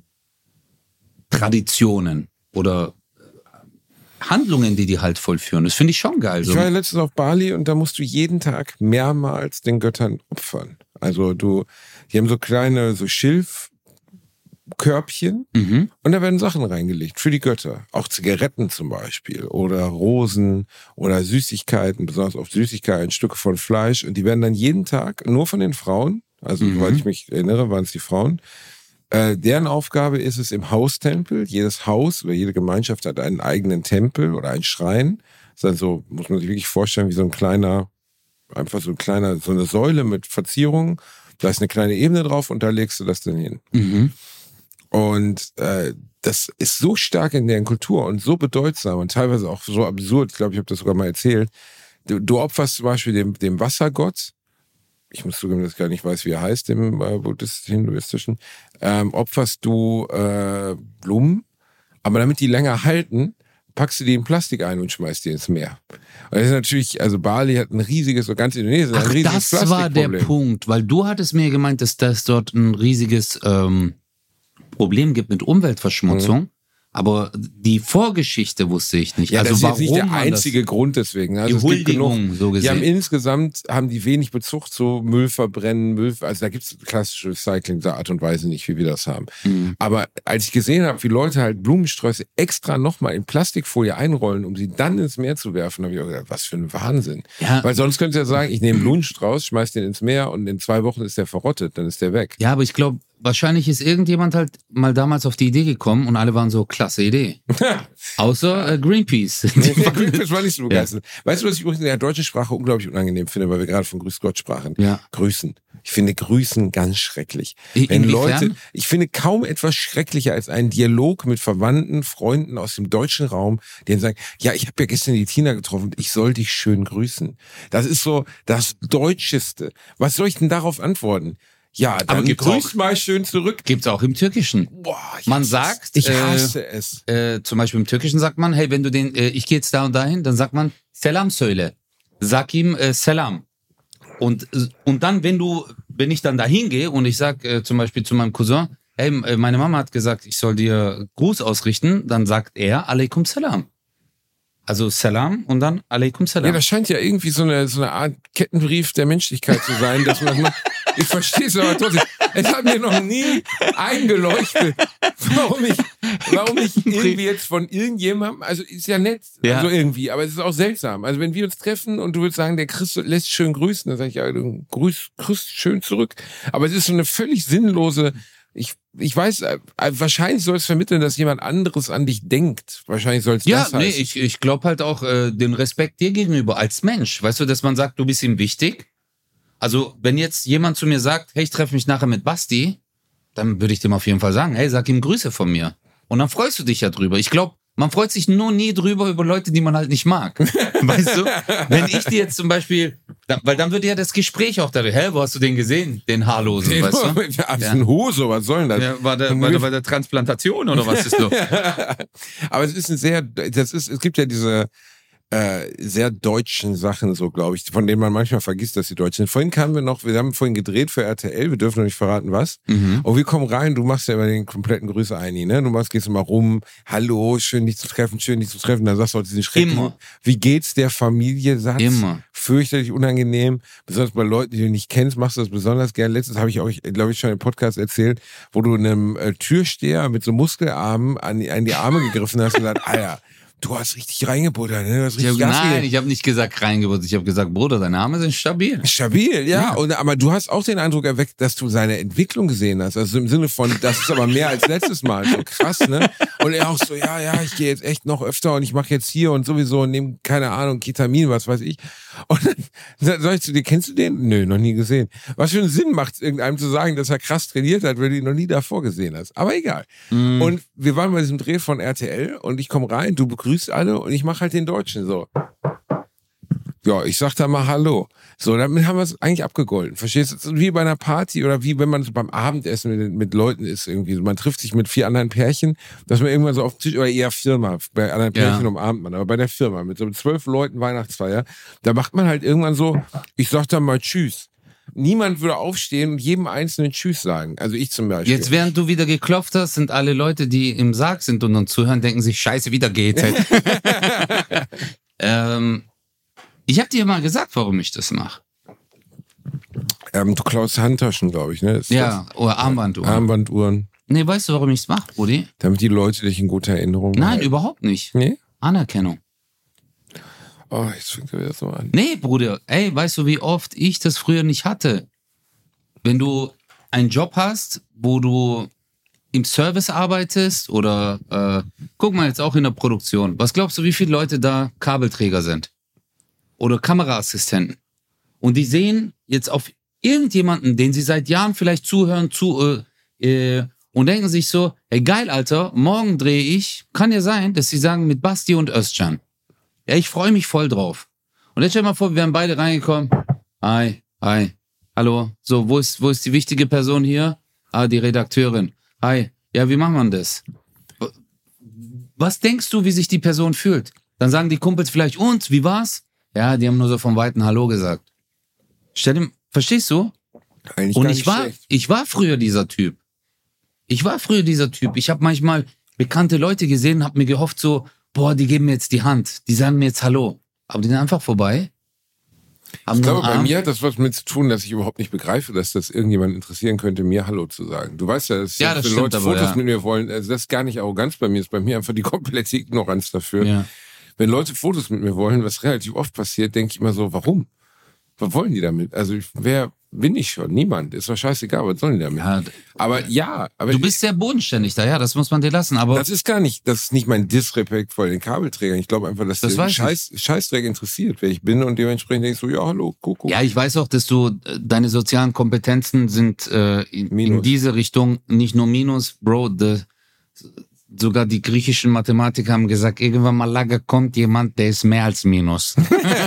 Traditionen oder Handlungen, die die halt vollführen. Das finde ich schon geil. So. Ich war ja letztens auf Bali und da musst du jeden Tag mehrmals den Göttern opfern. Also du, die haben so kleine, so Schilfkörbchen Mhm. und da werden Sachen reingelegt für die Götter. Auch Zigaretten zum Beispiel oder Rosen oder Süßigkeiten, besonders oft Süßigkeiten, Stücke von Fleisch und die werden dann jeden Tag nur von den Frauen, also Mhm. soweit ich mich erinnere, waren es die Frauen, Äh, deren Aufgabe ist es im Haustempel. Jedes Haus oder jede Gemeinschaft hat einen eigenen Tempel oder einen Schrein. Das ist also, muss man sich wirklich vorstellen, wie so ein kleiner, einfach so ein kleiner, so eine Säule mit Verzierung. Da ist eine kleine Ebene drauf und da legst du das dann hin. Mhm. Und äh, das ist so stark in deren Kultur und so bedeutsam und teilweise auch so absurd. Ich glaube, ich habe das sogar mal erzählt. Du, du opferst zum Beispiel dem, dem Wassergott. Ich muss zugeben, dass ich gar nicht weiß, wie er heißt, im äh, buddhist-hinduistischen, ähm, opferst du äh, Blumen, aber damit die länger halten, packst du die in Plastik ein und schmeißt die ins Meer. Und das ist natürlich, also Bali hat ein riesiges, so ganz Indonesien, ein Ach, riesiges das war der Plastikproblem. Punkt, weil du hattest mir gemeint, dass das dort ein riesiges ähm, Problem gibt mit Umweltverschmutzung, Mhm. Aber die Vorgeschichte wusste ich nicht. Ja, also das ist warum jetzt nicht der man einzige das, Grund deswegen. Also die es gibt genug, Huldigung, so die haben gesehen. insgesamt haben die wenig Bezug zu Müll verbrennen, Müll, also da gibt es klassische Recycling der Art und Weise nicht, wie wir das haben. Mhm. Aber als ich gesehen habe, wie Leute halt Blumensträuße extra nochmal in Plastikfolie einrollen, um sie dann ins Meer zu werfen, habe ich auch gedacht, was für ein Wahnsinn. Ja. Weil sonst könnt ihr sagen, ich nehme einen Blumenstrauß, schmeiß den ins Meer und in zwei Wochen ist der verrottet, dann ist der weg. Ja, aber ich glaube, wahrscheinlich ist irgendjemand halt mal damals auf die Idee gekommen und alle waren so, klasse Idee. Außer äh, Greenpeace. Nee, Greenpeace war nicht so begeistert. Ja. Weißt du, was ich übrigens in der deutschen Sprache unglaublich unangenehm finde, weil wir gerade von Grüß Gott sprachen? Ja. Grüßen. Ich finde Grüßen ganz schrecklich. In- Wenn inwiefern? Leute, ich finde kaum etwas schrecklicher als einen Dialog mit Verwandten, Freunden aus dem deutschen Raum, die dann sagen, ja, ich habe ja gestern die Tina getroffen, ich soll dich schön grüßen. Das ist so das Deutscheste. Was soll ich denn darauf antworten? Ja, dann gibt's grüß auch- mal schön zurück. Gibt's auch im Türkischen. Boah, ich Man hasse sagt, es. Ich äh, hasse es. Äh, zum Beispiel im Türkischen sagt man, hey, wenn du den, äh, ich gehe jetzt da und dahin, dann sagt man, Selam söyle. Sag ihm äh, Selam. Und, und dann, wenn du, wenn ich dann dahin gehe und ich sag äh, zum Beispiel zu meinem Cousin, hey, äh, meine Mama hat gesagt, ich soll dir Gruß ausrichten, dann sagt er, Alaikum Salam. Also Salam und dann Alaikum Salam. Ja, das scheint ja irgendwie so eine, so eine Art Kettenbrief der Menschlichkeit zu sein, dass man, ich verstehe es aber trotzdem, es hat mir noch nie eingeleuchtet, warum ich, warum ich irgendwie jetzt von irgendjemandem, also ist ja nett, Ja. also irgendwie, aber es ist auch seltsam. Also wenn wir uns treffen und du würdest sagen, der Chris lässt schön grüßen, dann sage ich, ja, du grüß, grüß schön zurück. Aber es ist so eine völlig sinnlose, ich, ich weiß, äh, wahrscheinlich soll es vermitteln, dass jemand anderes an dich denkt. Wahrscheinlich soll es Ja, das nee, heißen. ich, ich glaube halt auch äh, den Respekt dir gegenüber als Mensch. Weißt du, dass man sagt, du bist ihm wichtig. Also, wenn jetzt jemand zu mir sagt, hey, ich treffe mich nachher mit Basti, dann würde ich dem auf jeden Fall sagen, hey, sag ihm Grüße von mir. Und dann freust du dich ja drüber. Ich glaube, man freut sich nur nie drüber über Leute, die man halt nicht mag. Weißt du? Wenn ich dir jetzt zum Beispiel, dann, weil dann würde ja das Gespräch auch da, hä, wo hast du den gesehen? Den Haarlosen, Den weißt du? mit der ja. Hose, was soll denn das? Ja, war, der, war der bei der Transplantation oder was ist so? Aber es ist ein sehr, das ist, es gibt ja diese äh, sehr deutschen Sachen, so glaube ich, von denen man manchmal vergisst, dass sie deutsch sind. Vorhin kamen wir noch, wir haben vorhin gedreht für R T L, wir dürfen noch nicht verraten, was. Mhm. Und wir kommen rein, du machst ja immer den kompletten Grüße ein, ne? Du machst, gehst immer rum, hallo, schön dich zu treffen, schön dich zu treffen. Dann sagst du auch diesen schrecklichen, Immer. wie geht's der Familie Satz? Immer. Fürchterlich unangenehm, besonders bei Leuten, die du nicht kennst, machst du das besonders gern. Letztens habe ich euch, glaube ich, schon im Podcast erzählt, wo du einem äh, Türsteher mit so Muskelarmen an die, an die Arme gegriffen hast und gesagt, Alter, du hast richtig reingebuttert, ne? Du hast Ich hab, richtig Gas nein, gegeben. ich habe nicht gesagt reingebuttert. Ich habe gesagt, Bruder, deine Arme sind stabil. Stabil, ja. Ja. Und, aber du hast auch den Eindruck erweckt, dass du seine Entwicklung gesehen hast. Also im Sinne von, das ist aber mehr als letztes Mal. So krass, ne? Und er auch so, ja, ja, ich gehe jetzt echt noch öfter und ich mache jetzt hier und sowieso und nehme, keine Ahnung, Ketamin, was weiß ich. Und dann sag ich zu dir, kennst du den? Nö, noch nie gesehen. Was für einen Sinn macht es, irgendeinem zu sagen, dass er krass trainiert hat, wenn du ihn noch nie davor gesehen hast. Aber egal. Mm. Und wir waren bei diesem Dreh von R T L und ich komme rein, du begrüßt alle und ich mache halt den Deutschen so. Ja, ich sag da mal Hallo. So, damit haben wir es eigentlich abgegolten. Verstehst du? So wie bei einer Party oder wie wenn man so beim Abendessen mit, mit Leuten ist irgendwie. Man trifft sich mit vier anderen Pärchen, dass man irgendwann so auf dem Tisch, oder eher Firma, bei anderen Pärchen Ja. umarmt man, aber bei der Firma mit so zwölf Leuten Weihnachtsfeier, da macht man halt irgendwann so, ich sag da mal Tschüss. Niemand würde aufstehen und jedem Einzelnen Tschüss sagen. Also ich zum Beispiel. Jetzt, während du wieder geklopft hast, sind alle Leute, die im Sarg sind und uns zuhören, denken sich, scheiße, wieder geht's. ähm, ich habe dir mal gesagt, warum ich das mache. ähm, du klaust Handtaschen, glaube ich, ne? Ist Ja, oder Armbanduhren. das? Armbanduhren. Nee, weißt du, warum ich es mache, Brudi? Damit die Leute dich in guter Erinnerung Nein, behalten. überhaupt nicht. Nee? Anerkennung. Oh, jetzt fängt er wieder so an. Nee, Bruder, ey, weißt du, wie oft ich das früher nicht hatte? Wenn du einen Job hast, wo du im Service arbeitest oder, äh, guck mal jetzt auch in der Produktion. Was glaubst du, wie viele Leute da Kabelträger sind? Oder Kameraassistenten? Und die sehen jetzt auf irgendjemanden, den sie seit Jahren vielleicht zuhören, zu, äh, äh, und denken sich so, ey geil, Alter, morgen drehe ich, kann ja sein, dass sie sagen mit Basti und Özcan. Ja, ich freue mich voll drauf. Und jetzt stell dir mal vor, wir wären beide reingekommen. Hi, hi, hallo. So, wo ist, wo ist die wichtige Person hier? Ah, die Redakteurin. Hi, ja, wie macht man das? Was denkst du, wie sich die Person fühlt? Dann sagen die Kumpels vielleicht, und, wie war's? Ja, die haben nur so vom Weiten Hallo gesagt. Stell dir, verstehst du? Eigentlich Und gar ich nicht war, schlecht. ich war früher dieser Typ. Ich war früher dieser Typ. Ich habe manchmal bekannte Leute gesehen, hab mir gehofft so, boah, die geben mir jetzt die Hand, die sagen mir jetzt Hallo. Aber die sind einfach vorbei. Ich glaube, bei mir hat das was mit zu tun, dass ich überhaupt nicht begreife, dass das irgendjemand interessieren könnte, mir Hallo zu sagen. Du weißt ja, dass ja, das wenn stimmt, Leute aber, Fotos ja. mit mir wollen, also das ist gar nicht Arroganz bei mir, ist bei mir einfach die komplette Ignoranz dafür. Ja. Wenn Leute Fotos mit mir wollen, was relativ oft passiert, denke ich immer so, warum? Was wollen die damit? Also ich, wer bin ich schon? Niemand. Ist doch scheißegal, was sollen die damit? Ja, aber ja. Aber du bist sehr bodenständig da, ja, das muss man dir lassen. Aber das ist gar nicht, das ist nicht mein Disrespekt vor den Kabelträgern. Ich glaube einfach, dass das der Scheiß, Scheißdreck interessiert, wer ich bin und dementsprechend denkst du, ja, hallo, Kuckuck. Ja, ich weiß auch, dass du, deine sozialen Kompetenzen sind äh, in, in diese Richtung nicht nur Minus, Bro, de, sogar die griechischen Mathematiker haben gesagt, irgendwann mal Lager kommt jemand, der ist mehr als Minus.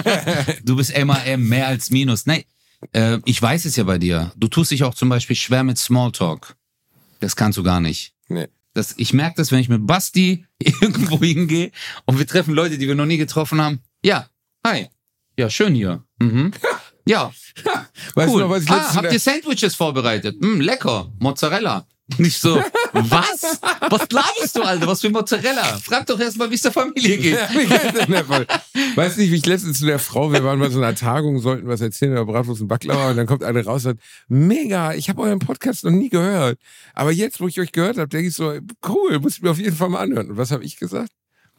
Du bist M A M, mehr als Minus. Nein, äh, ich weiß es ja bei dir. Du tust dich auch zum Beispiel schwer mit Smalltalk. Das kannst du gar nicht. Nee. Das, ich merke das, wenn ich mit Basti irgendwo hingehe und wir treffen Leute, die wir noch nie getroffen haben. Ja, hi. Ja, schön hier. Mhm. Ja, weißt cool. du noch, was ich ah, habt ihr Sandwiches vorbereitet? Mm, lecker, Mozzarella. Nicht so, was? Was laberst du, Alter? Was für Mozzarella? Frag doch erst mal, wie es der Familie geht. Ja, wie geht's denn der Fall? Weißt nicht, wie ich letztens zu der Frau, wir waren bei so einer Tagung, sollten was erzählen über Bratwurst und Baklava und dann kommt eine raus und sagt, mega, ich habe euren Podcast noch nie gehört. Aber jetzt, wo ich euch gehört habe, denke ich so, cool, muss ich mir auf jeden Fall mal anhören. Und was habe ich gesagt?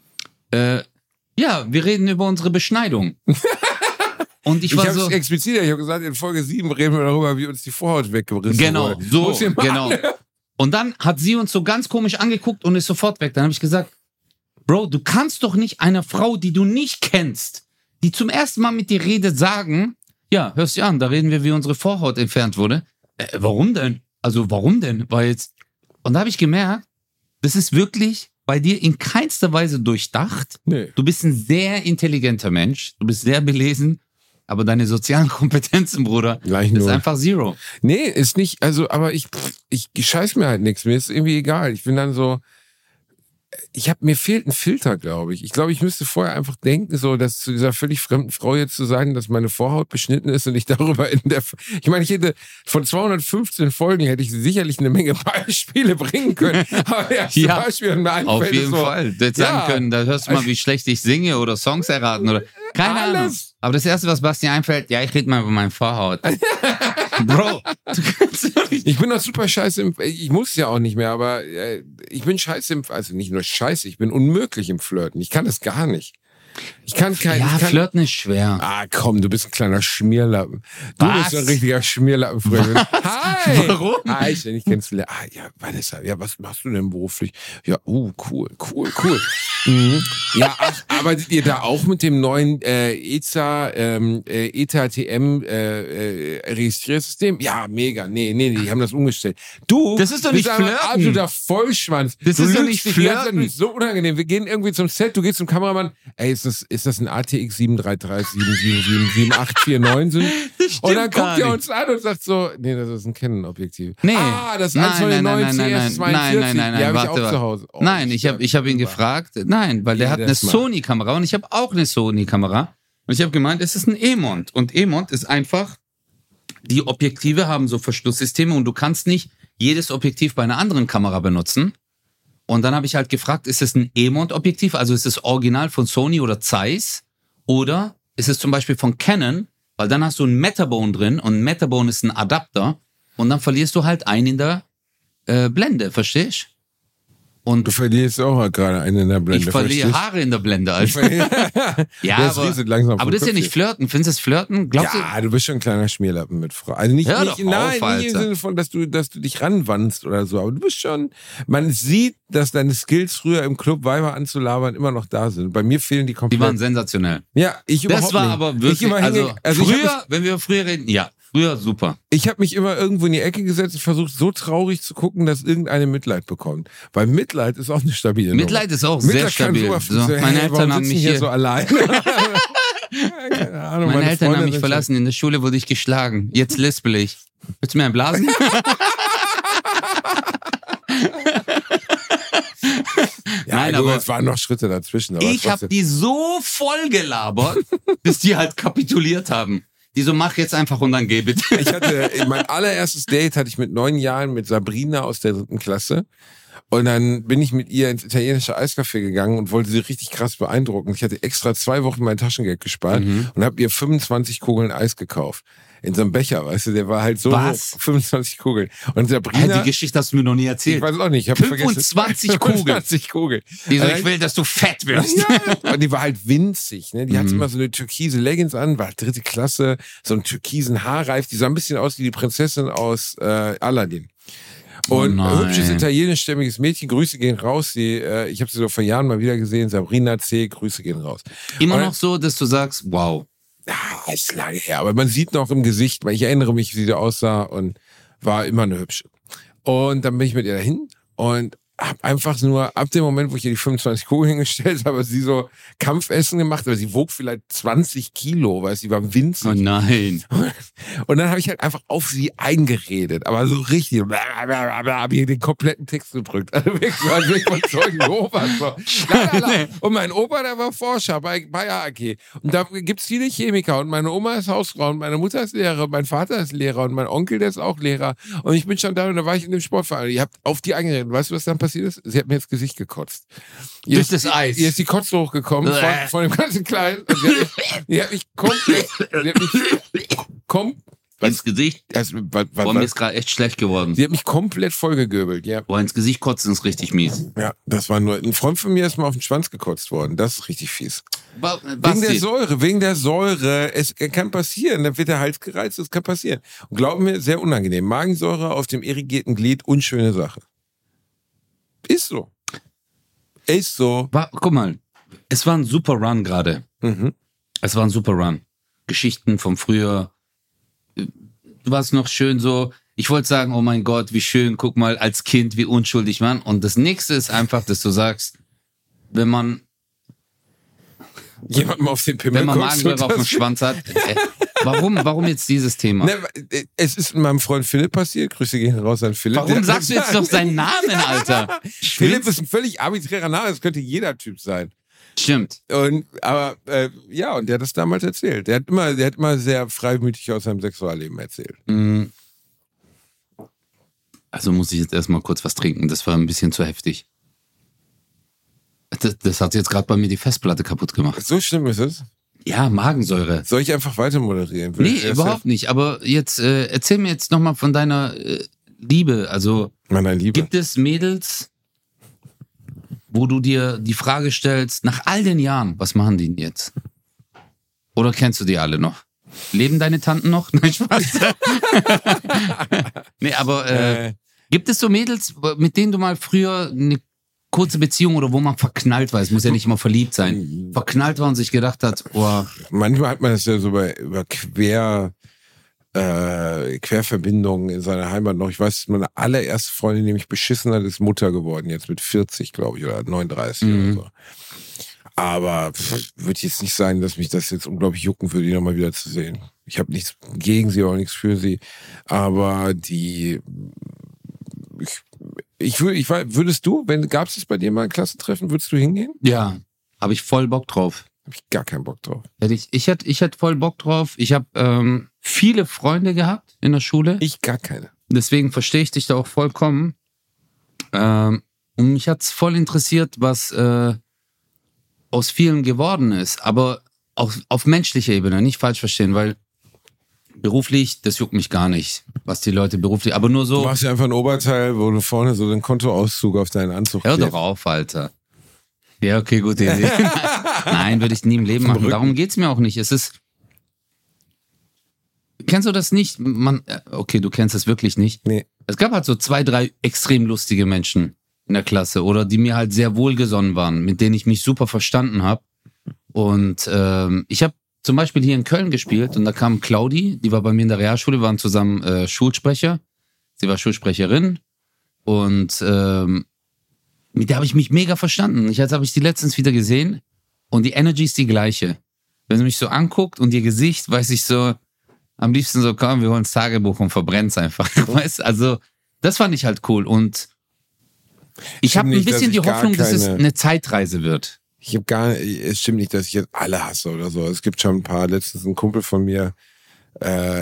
Äh, ja, wir reden über unsere Beschneidung. Und ich ich war habe so, es explizit, ich habe gesagt, in Folge sieben reden wir darüber, wie uns die Vorhaut weggerissen genau, wurde. so, genau. Und dann hat sie uns so ganz komisch angeguckt und ist sofort weg. Dann habe ich gesagt, Bro, du kannst doch nicht einer Frau, die du nicht kennst, die zum ersten Mal mit dir redet, sagen, ja, hörst du an, da reden wir, wie unsere Vorhaut entfernt wurde. Äh, warum denn? Also warum denn? Weil jetzt, und da habe ich gemerkt, das ist wirklich bei dir in keinster Weise durchdacht. Nee. Du bist ein sehr intelligenter Mensch, du bist sehr belesen, aber deine sozialen Kompetenzen, Bruder, Gleich ist nur. einfach zero. Nee, ist nicht, also, aber ich, ich, ich scheiß mir halt nichts, mir ist irgendwie egal. Ich bin dann so, ich habe mir fehlt ein Filter, glaube ich. Ich glaube, ich müsste vorher einfach denken, so, dass zu dieser völlig fremden Frau jetzt zu sagen, dass meine Vorhaut beschnitten ist und ich darüber in der, ich meine, ich hätte von zweihundertfünfzehn Folgen hätte ich sicherlich eine Menge Beispiele bringen können. Aber das erste Ja, Beispiel mir einfällt, auf jeden so, Fall. Du hättest ja, sagen können, da hörst du mal, wie schlecht ich singe oder Songs erraten oder keine alles. Ahnung. Aber das Erste, was Basti einfällt, ja, ich rede mal über meine Vorhaut. Bro, du kannst doch nicht. Ich bin doch super scheiße im, ich muss ja auch nicht mehr, aber äh, ich bin scheiße im, also nicht nur scheiße, ich bin unmöglich im Flirten. Ich kann das gar nicht. Ich kann kein, Ja, ich kann, Flirten ist schwer. Ah, komm, du bist ein kleiner Schmierlappen. Du Was? bist ein richtiger Schmierlappen, Freundin. Hi! Warum? Hi, ich dich kennenzulernen. Ah, ja, Vanessa, ja, was machst du denn beruflich? Ja, uh, cool, cool, cool. Mhm. Ja, ach, arbeitet ihr da auch mit dem neuen äh, E Z A, ähm, äh, E T A T M äh, äh, Registriersystem? Ja, mega. Nee, nee, nee, die haben das umgestellt. Du Das ist doch bist nicht einfach flirten. ein absoluter Vollschwanz. Das du ist doch lügst nicht dich die ganze Zeit, flirten. du bist so unangenehm. Wir gehen irgendwie zum Set, du gehst zum Kameramann. Ey, ist das, ist das ein A T X sieben drei drei sieben sieben sieben sieben acht vier neun sind? Das stimmt Und dann gar guckt er nicht. uns an und sagt so, nee, das ist ein Canon-Objektiv. Nee. Ah, das ist Nein, eins von den nein, neuen nein, C nein, S zweiundvierzig. nein, nein, nein, Die habe ich warte, auch warte. zu Hause. Oh, Nein, ich habe ich hab ihn gefragt. Nein, weil der Ja, hat der eine ist smart. Sony-Kamera und ich habe auch eine Sony-Kamera. Und ich habe gemeint, es ist ein E-Mont. Und E-Mont ist einfach, die Objektive haben so Verschlusssysteme und du kannst nicht jedes Objektiv bei einer anderen Kamera benutzen. Und dann habe ich halt gefragt, ist es ein E-Mont-Objektiv, also ist es original von Sony oder Zeiss? Oder ist es zum Beispiel von Canon? Weil dann hast du ein Metabone drin und ein Metabone ist ein Adapter und dann verlierst du halt einen in der äh, Blende, verstehst du? Und Du verlierst auch gerade einen in der Blende. ich verliere verstehst? Haare in der Blende, Alter. Ja, Das aber, rieselt langsam aber vom das ist ja Köpfchen. nicht Flirten. Findest du es Flirten? Glaubst Ja, du bist schon ein kleiner Schmierlappen mit Frau. Also nicht, Hör nicht, doch nein, auf, nicht im Alter. Sinne von, dass du, dass du dich ranwandst oder so, aber du bist schon, man sieht, dass deine Skills früher im Club Weiber anzulabern immer noch da sind. Bei mir fehlen die du, die komplett. waren sensationell. Ja, ich überhaupt Das war nicht. aber Ich wirklich, immer also, hinge- also ich früher, hab wenn wir früher reden, ja, früher super. Ich habe mich immer irgendwo in die Ecke gesetzt und versucht, so traurig zu gucken, dass irgendeine Mitleid bekommt. Weil Mitleid ist auch eine stabile Nummer. Mitleid ist auch Mitleid sehr stabil. kann So, so, hey, meine warum Eltern haben sitzen mich hier hier, so allein. Keine Ahnung, meine Eltern haben Freunde mich sind verlassen. In der Schule wurde ich geschlagen. Jetzt lispel ich. Willst du mir einen blasen? Ja, Nein, gut, aber es waren noch Schritte dazwischen. Aber ich habe trotzdem. die so voll gelabert, bis die halt kapituliert haben. Die so, mach jetzt einfach und dann geh bitte. Ich hatte, mein allererstes Date hatte ich mit neun Jahren mit Sabrina aus der dritten Klasse. Und dann bin ich mit ihr ins italienische Eiscafé gegangen und wollte sie richtig krass beeindrucken. Ich hatte extra zwei Wochen mein Taschengeld gespart mhm. und habe ihr fünfundzwanzig Kugeln Eis gekauft. In so einem Becher, weißt du, der war halt so Was? hoch, fünfundzwanzig Kugeln. Und Sabrina... Hä, die Geschichte hast du mir noch nie erzählt. Ich weiß auch nicht, ich habe fünfundzwanzig Kugeln. fünfundzwanzig Kugeln. Die so, ich will, dass du fett wirst. Ja, und die war halt winzig, ne? Die mhm. hatte immer so eine türkise Leggings an, war dritte Klasse, so einen türkisen Haarreif, die sah ein bisschen aus wie die Prinzessin aus äh, Aladdin. Und oh hübsches italienischstämmiges Mädchen, Grüße gehen raus. Die, äh, ich habe sie so vor Jahren mal wieder gesehen, Sabrina C., Grüße gehen raus. Immer und, noch so, dass du sagst, wow. Ja, ist lange her, aber man sieht noch im Gesicht, weil ich erinnere mich, wie sie aussah und war immer eine hübsche. Und dann bin ich mit ihr dahin und habe einfach nur ab dem Moment, wo ich ihr die fünfundzwanzig Kugeln hingestellt habe, sie so Kampfessen gemacht, aber sie wog vielleicht zwanzig Kilo, weil sie war winzig. Oh nein. Und dann habe ich halt einfach auf sie eingeredet, aber so richtig, habe ihr den kompletten Text gedrückt. Also wirklich, also ich von Zeugen Jehovas. So. Und mein Opa, der war Forscher bei, bei A G. Und da gibt's viele Chemiker und meine Oma ist Hausfrau und meine Mutter ist Lehrerin, mein Vater ist Lehrer und mein Onkel, der ist auch Lehrer. Und ich bin schon da und da war ich in dem Sportverein. Ihr habt auf die eingeredet. Weißt du, was dann passiert ist? Sie hat mir ins Gesicht gekotzt. Durch ist, das Eis. Ihr ist die Kotze hochgekommen von, von dem ganzen Kleinen. Und sie, hat mich, die hat mich komplett, sie hat mich kom ins Gesicht? Also, was, was, Boah, mir ist gerade echt schlecht geworden. Sie hat mich komplett vollgegöbelt, ja. Boah, ins Gesicht kotzen ist richtig mies. Ja, das war nur, ein Freund von mir ist mal auf den Schwanz gekotzt worden. Das ist richtig fies. Ba- wegen der Säure, wegen der Säure. Es kann passieren, dann wird der Hals gereizt, das kann passieren. Und glaub mir, sehr unangenehm. Magensäure auf dem irrigierten Glied, unschöne Sache. Ist so. Ist so. War, guck mal, es war ein super Run gerade. Mhm. Es war ein super Run. Geschichten vom Frühjahr. Du warst noch schön so. Ich wollte sagen, oh mein Gott, wie schön, guck mal, als Kind, wie unschuldig man. Und das nächste ist einfach, dass du sagst, wenn man jemandem auf den Pimmel wenn man Magensäure auf dem Schwanz hat. Äh, warum, warum jetzt dieses Thema? Ne, es ist mit meinem Freund Philipp passiert. Grüße gehen raus an Philipp. Warum sagst du jetzt noch seinen Namen, Alter? Philipp ist ein völlig arbiträrer Name. Das könnte jeder Typ sein. Stimmt. Und, aber äh, ja, und der hat das damals erzählt. Der hat immer, der hat immer sehr freimütig aus seinem Sexualleben erzählt. Also muss ich jetzt erstmal kurz was trinken. Das war ein bisschen zu heftig. Das, das hat jetzt gerade bei mir die Festplatte kaputt gemacht. So schlimm ist es? Ja, Magensäure. Soll ich einfach weiter moderieren? Nee, überhaupt nicht. Aber jetzt äh, erzähl mir jetzt nochmal von deiner äh, Liebe. Also Meiner Liebe. Gibt es Mädels, wo du dir die Frage stellst, nach all den Jahren, was machen die denn jetzt? Oder kennst du die alle noch? Leben deine Tanten noch? Nein, Spaß. Nee, aber äh, äh. gibt es so Mädels, mit denen du mal früher eine kurze Beziehung oder wo man verknallt war, es muss ja nicht immer verliebt sein, verknallt war und sich gedacht hat, boah. Manchmal hat man das ja so bei, über Quer, äh, Querverbindungen in seiner Heimat noch. Ich weiß, meine allererste Freundin, die mich beschissen hat, ist Mutter geworden, jetzt mit vierzig, glaube ich, oder neununddreißig mhm. oder so. Aber würde jetzt nicht sein, dass mich das jetzt unglaublich jucken würde, die nochmal wieder zu sehen. Ich habe nichts gegen sie, auch nichts für sie. Aber die... Ich, Ich würde, ich würdest du, wenn gab es das bei dir mal ein Klassentreffen, würdest du hingehen? Ja, habe ich voll Bock drauf. Habe ich gar keinen Bock drauf. Hätte ich, ich hätte, ich hätte voll Bock drauf. Ich habe ähm, viele Freunde gehabt in der Schule. Ich gar keine. Deswegen verstehe ich dich da auch vollkommen. Ähm, und mich hat's voll interessiert, was äh, aus vielen geworden ist, aber auf, auf menschlicher Ebene, nicht falsch verstehen, weil beruflich, das juckt mich gar nicht, was die Leute beruflich, aber nur so... Du machst ja einfach ein Oberteil, wo du vorne so den Kontoauszug auf deinen Anzug Hör doch auf, Alter. Ja, okay, gute Idee. Nein, würde ich nie im Leben machen. Rücken. Darum geht's mir auch nicht. Es ist... Kennst du das nicht? Man, okay, du kennst es wirklich nicht. Nee. Es gab halt so zwei, drei extrem lustige Menschen in der Klasse oder die mir halt sehr wohlgesonnen waren, mit denen ich mich super verstanden habe. Und ähm, ich habe zum Beispiel hier in Köln gespielt und da kam Claudi, die war bei mir in der Realschule, wir waren zusammen äh, Schulsprecher. Sie war Schulsprecherin und ähm, mit der habe ich mich mega verstanden. Ich, jetzt habe ich die letztens wieder gesehen und die Energy ist die gleiche. Wenn sie mich so anguckt und ihr Gesicht, weiß ich so, am liebsten so, komm, wir holen das Tagebuch und verbrennen es einfach. Weißt? Also das fand ich halt cool und ich habe ein bisschen die Hoffnung, dass es eine Zeitreise wird. Ich habe gar es stimmt nicht, dass ich jetzt alle hasse oder so. Es gibt schon ein paar, letztens ein Kumpel von mir, äh,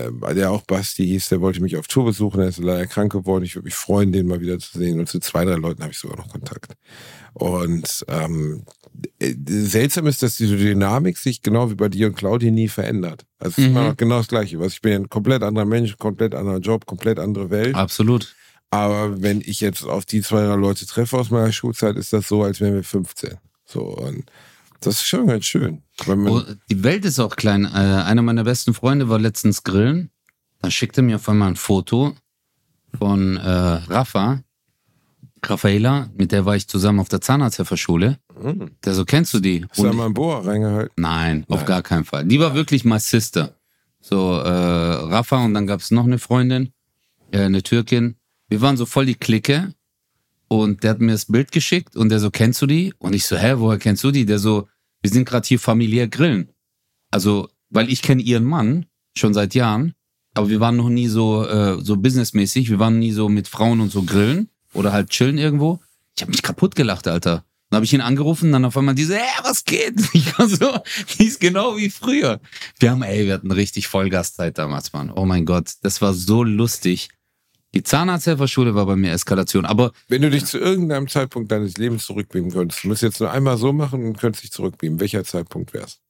äh, der auch Basti hieß, der wollte mich auf Tour besuchen, der ist leider krank geworden. Ich würde mich freuen, den mal wieder zu sehen. Und zu zwei, drei Leuten habe ich sogar noch Kontakt. Und ähm, seltsam ist, dass diese Dynamik sich genau wie bei dir und Claudia nie verändert. Also es ist Mhm. immer noch genau das Gleiche. Was ich bin ja ein komplett anderer Mensch, komplett anderer Job, komplett andere Welt. Absolut. Aber wenn ich jetzt auf die zwei, drei Leute treffe aus meiner Schulzeit, ist das so, als wären wir fünfzehn. So, und das ist schon ganz schön. Weil man Oh, die Welt ist auch klein. Äh, einer meiner besten Freunde war letztens grillen. Da schickte mir auf einmal ein Foto von äh, Rafa, Raffaela, mit der war ich zusammen auf der Zahnarzthelferschule. Mhm. Der so, kennst du die? Hast du da Und mal ein Boa reingehalten? Nein, auf Nein. gar keinen Fall. Die war wirklich my sister. So, äh, Rafa und dann gab es noch eine Freundin, äh, eine Türkin. Wir waren so voll die Clique und der hat mir das Bild geschickt und der so, kennst du die? Und ich so, hä, woher kennst du die? Der so, wir sind gerade hier familiär grillen. Also, weil ich kenne ihren Mann schon seit Jahren, aber wir waren noch nie so, äh, so businessmäßig, wir waren nie so mit Frauen und so grillen oder halt chillen irgendwo. Ich habe mich kaputt gelacht, Alter. Dann habe ich ihn angerufen, dann auf einmal diese, ey, was geht? Ich war so, die ist genau wie früher. Wir haben, ey, wir hatten richtig Vollgaszeit damals, Mann. Oh mein Gott, das war so lustig. Die Zahnarzthelferschule war bei mir Eskalation, aber Wenn du dich zu irgendeinem Zeitpunkt deines Lebens zurückbeamen könntest, du musst jetzt nur einmal so machen und könntest dich zurückbeamen. Welcher Zeitpunkt wär's?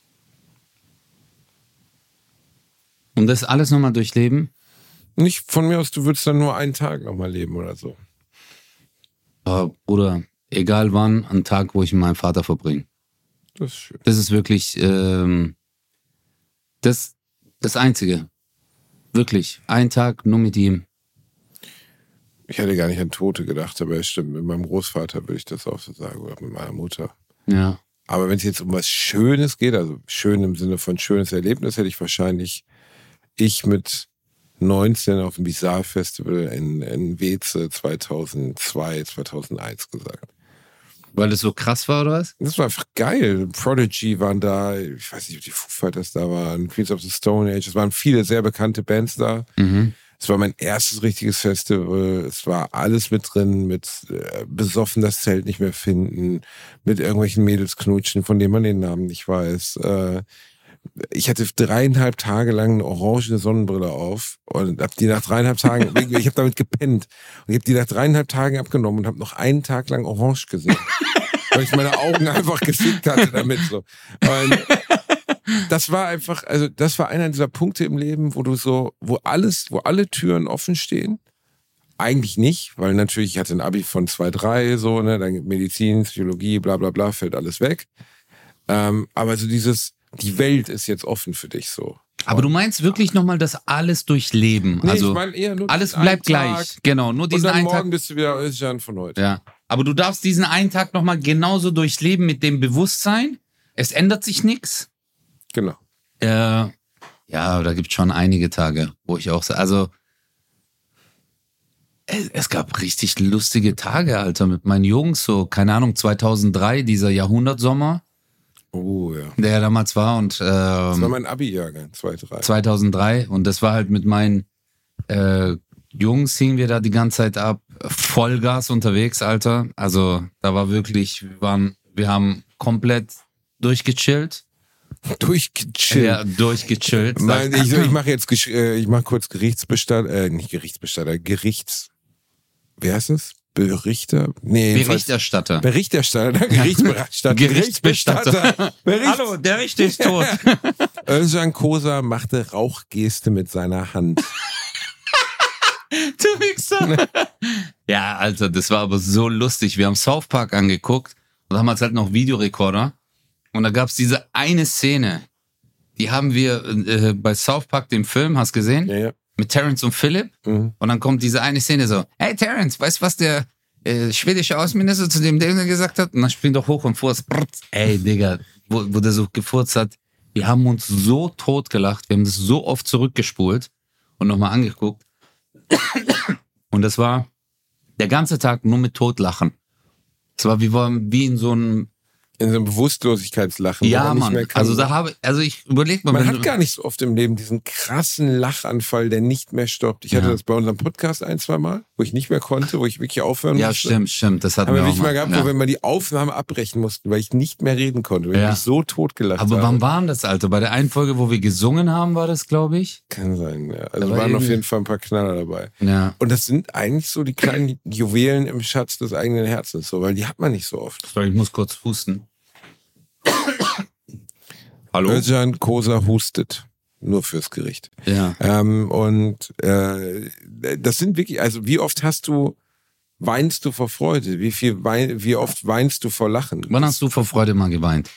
um das alles nochmal durchleben, Nicht von mir aus, du würdest dann nur einen Tag nochmal leben oder so. oh, Bruder, egal wann, ein Tag, wo ich mit meinem Vater verbringe. Das ist schön. Das ist wirklich ähm, das, das Einzige. Wirklich, ein Tag nur mit ihm. Ich hätte gar nicht an Tote gedacht, aber es stimmt, mit meinem Großvater würde ich das auch so sagen oder mit meiner Mutter. Ja. Aber wenn es jetzt um was Schönes geht, also schön im Sinne von schönes Erlebnis, hätte ich wahrscheinlich ich mit neunzehn auf dem Bizarre Festival in, in Weze zweitausendzwei, zweitausendeins gesagt. Weil es so krass war, oder was? Das war einfach geil. Prodigy waren da, ich weiß nicht, ob die Foo Fighters da waren, Queens of the Stone Age, es waren viele sehr bekannte Bands da. Mhm. Es war mein erstes richtiges Festival. Es war alles mit drin, mit äh, besoffen das Zelt nicht mehr finden, mit irgendwelchen Mädels knutschen, von denen man den Namen nicht weiß. Äh, ich hatte dreieinhalb Tage lang eine orange Sonnenbrille auf und habe die nach dreieinhalb Tagen, ich habe damit gepennt und ich habe die nach dreieinhalb Tagen abgenommen und habe noch einen Tag lang orange gesehen, weil ich meine Augen einfach gefickt hatte damit so. Und das war einfach, also das war einer dieser Punkte im Leben, wo du so, wo alles, wo alle Türen offen stehen. Eigentlich nicht, weil natürlich, ich hatte ein Abi von zwei Komma drei, so, ne, dann Medizin, Psychologie, bla bla bla, fällt alles weg. Ähm, aber so dieses, die Welt ist jetzt offen für dich so. Aber du meinst wirklich nochmal das alles durchleben? Nee, Also ich meine eher nur alles diesen bleibt einen gleich. Tag Genau, nur und diesen dann einen morgen Tag. bist du wieder Özcan von heute. Ja. Aber du darfst diesen einen Tag nochmal genauso durchleben mit dem Bewusstsein. Es ändert sich nichts. Genau. Äh, ja, da gibt es schon einige Tage, wo ich auch so, also es, es gab richtig lustige Tage, Alter, mit meinen Jungs, so, keine Ahnung, zweitausenddrei, dieser Jahrhundertsommer, Oh ja. der ja damals war und Das war ähm, mein Abi-Jahrgang, zwei Komma drei. zweitausenddrei und das war halt mit meinen äh, Jungs, hingen wir da die ganze Zeit ab, Vollgas unterwegs, Alter, also da war wirklich, wir waren, wir haben komplett durchgechillt. Durchgechillt. Ja, durchgechillt. Nein, ich, ich mache jetzt, gesch- äh, ich mache kurz Gerichtsbestatter, äh, nicht Gerichtsbestatter, Gerichts, wer heißt es? Berichter? Nee, jedenfalls- Berichterstatter. Berichterstatter, Gerichtsbestatter. Gerichtsbestatter. Berichts- Hallo, der Richter ist tot. Özcan Kosa machte Rauchgeste mit seiner Hand. Du Wichser. Ja, Alter, das war aber so lustig. Wir haben South Park angeguckt und damals halt noch Videorekorder. Und da gab's diese eine Szene, die haben wir äh, bei South Park, dem Film, hast gesehen? Ja, ja. Mit Terrence und Philip. Mhm. Und dann kommt diese eine Szene so, hey Terrence, weißt du, was der äh, schwedische Außenminister zu dem Ding gesagt hat? Und dann springt doch hoch und furzt. Ey, Digga, wo, wo der so gefurzt hat. Wir haben uns so tot gelacht, wir haben das so oft zurückgespult und nochmal angeguckt. Und das war der ganze Tag nur mit Totlachen. Es war wie, wie in so einem In so einem Bewusstlosigkeitslachen. Ja, Mann. Mehr kann. Also da habe also ich überlege mal. Man hat gar nicht so oft im Leben diesen krassen Lachanfall, der nicht mehr stoppt. Ich hatte ja. das bei unserem Podcast ein, zwei Mal, wo ich nicht mehr konnte, wo ich wirklich aufhören ja, musste. Ja, stimmt, stimmt. Das hatten haben wir wir auch mal, mal gehabt, ja. wo wir mal die Aufnahme abbrechen mussten, weil ich nicht mehr reden konnte, weil ja. ich mich so totgelacht habe. Aber wann war das, Alter? Bei der einen Folge, wo wir gesungen haben, war das, glaube ich? Kann sein, ja. Also waren auf jeden Fall ein paar Knaller dabei. Ja. Und das sind eigentlich so die kleinen Juwelen im Schatz des eigenen Herzens, so, weil die hat man nicht so oft. Sorry, ich muss kurz husten. Hallo? Özcan Kosa hustet. Nur fürs Gericht. Ja. Ähm, und äh, das sind wirklich, also wie oft hast du, weinst du vor Freude? Wie viel wein, wie oft weinst du vor Lachen? Wann hast du vor Freude mal geweint?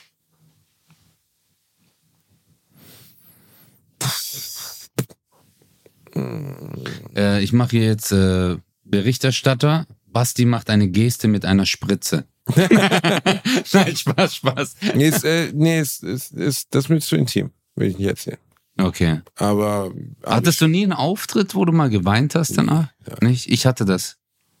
äh, ich mache hier jetzt äh, Berichterstatter. Basti macht eine Geste mit einer Spritze. Nein, Spaß, Spaß. Nee, ist, äh, nee ist, ist, ist, das ist mir zu intim, will ich nicht erzählen. Okay. Aber. Hattest du nie einen Auftritt, wo du mal geweint hast danach? Ja. Nicht? Ich hatte das.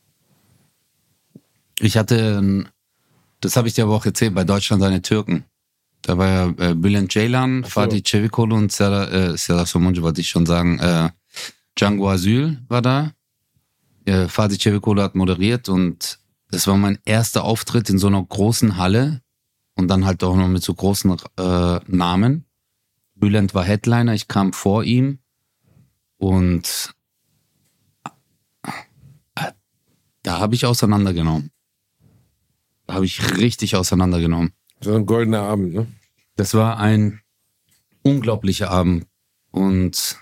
Ich hatte, ein, das habe ich dir aber auch erzählt, bei Deutschland seine Türken. Da war ja äh, Bülent Ceylan, so. Fatih Çevikoğlu und Serdar äh, Somuncu, wollte ich schon sagen. Äh, Django Asyl war da. Äh, Fatih Çevikoğlu hat moderiert und das war mein erster Auftritt in so einer großen Halle und dann halt auch noch mit so großen äh, Namen. Bülent war Headliner, ich kam vor ihm und äh, da habe ich auseinandergenommen. Da habe ich richtig auseinandergenommen. So ein goldener Abend, ne? Das war ein unglaublicher Abend und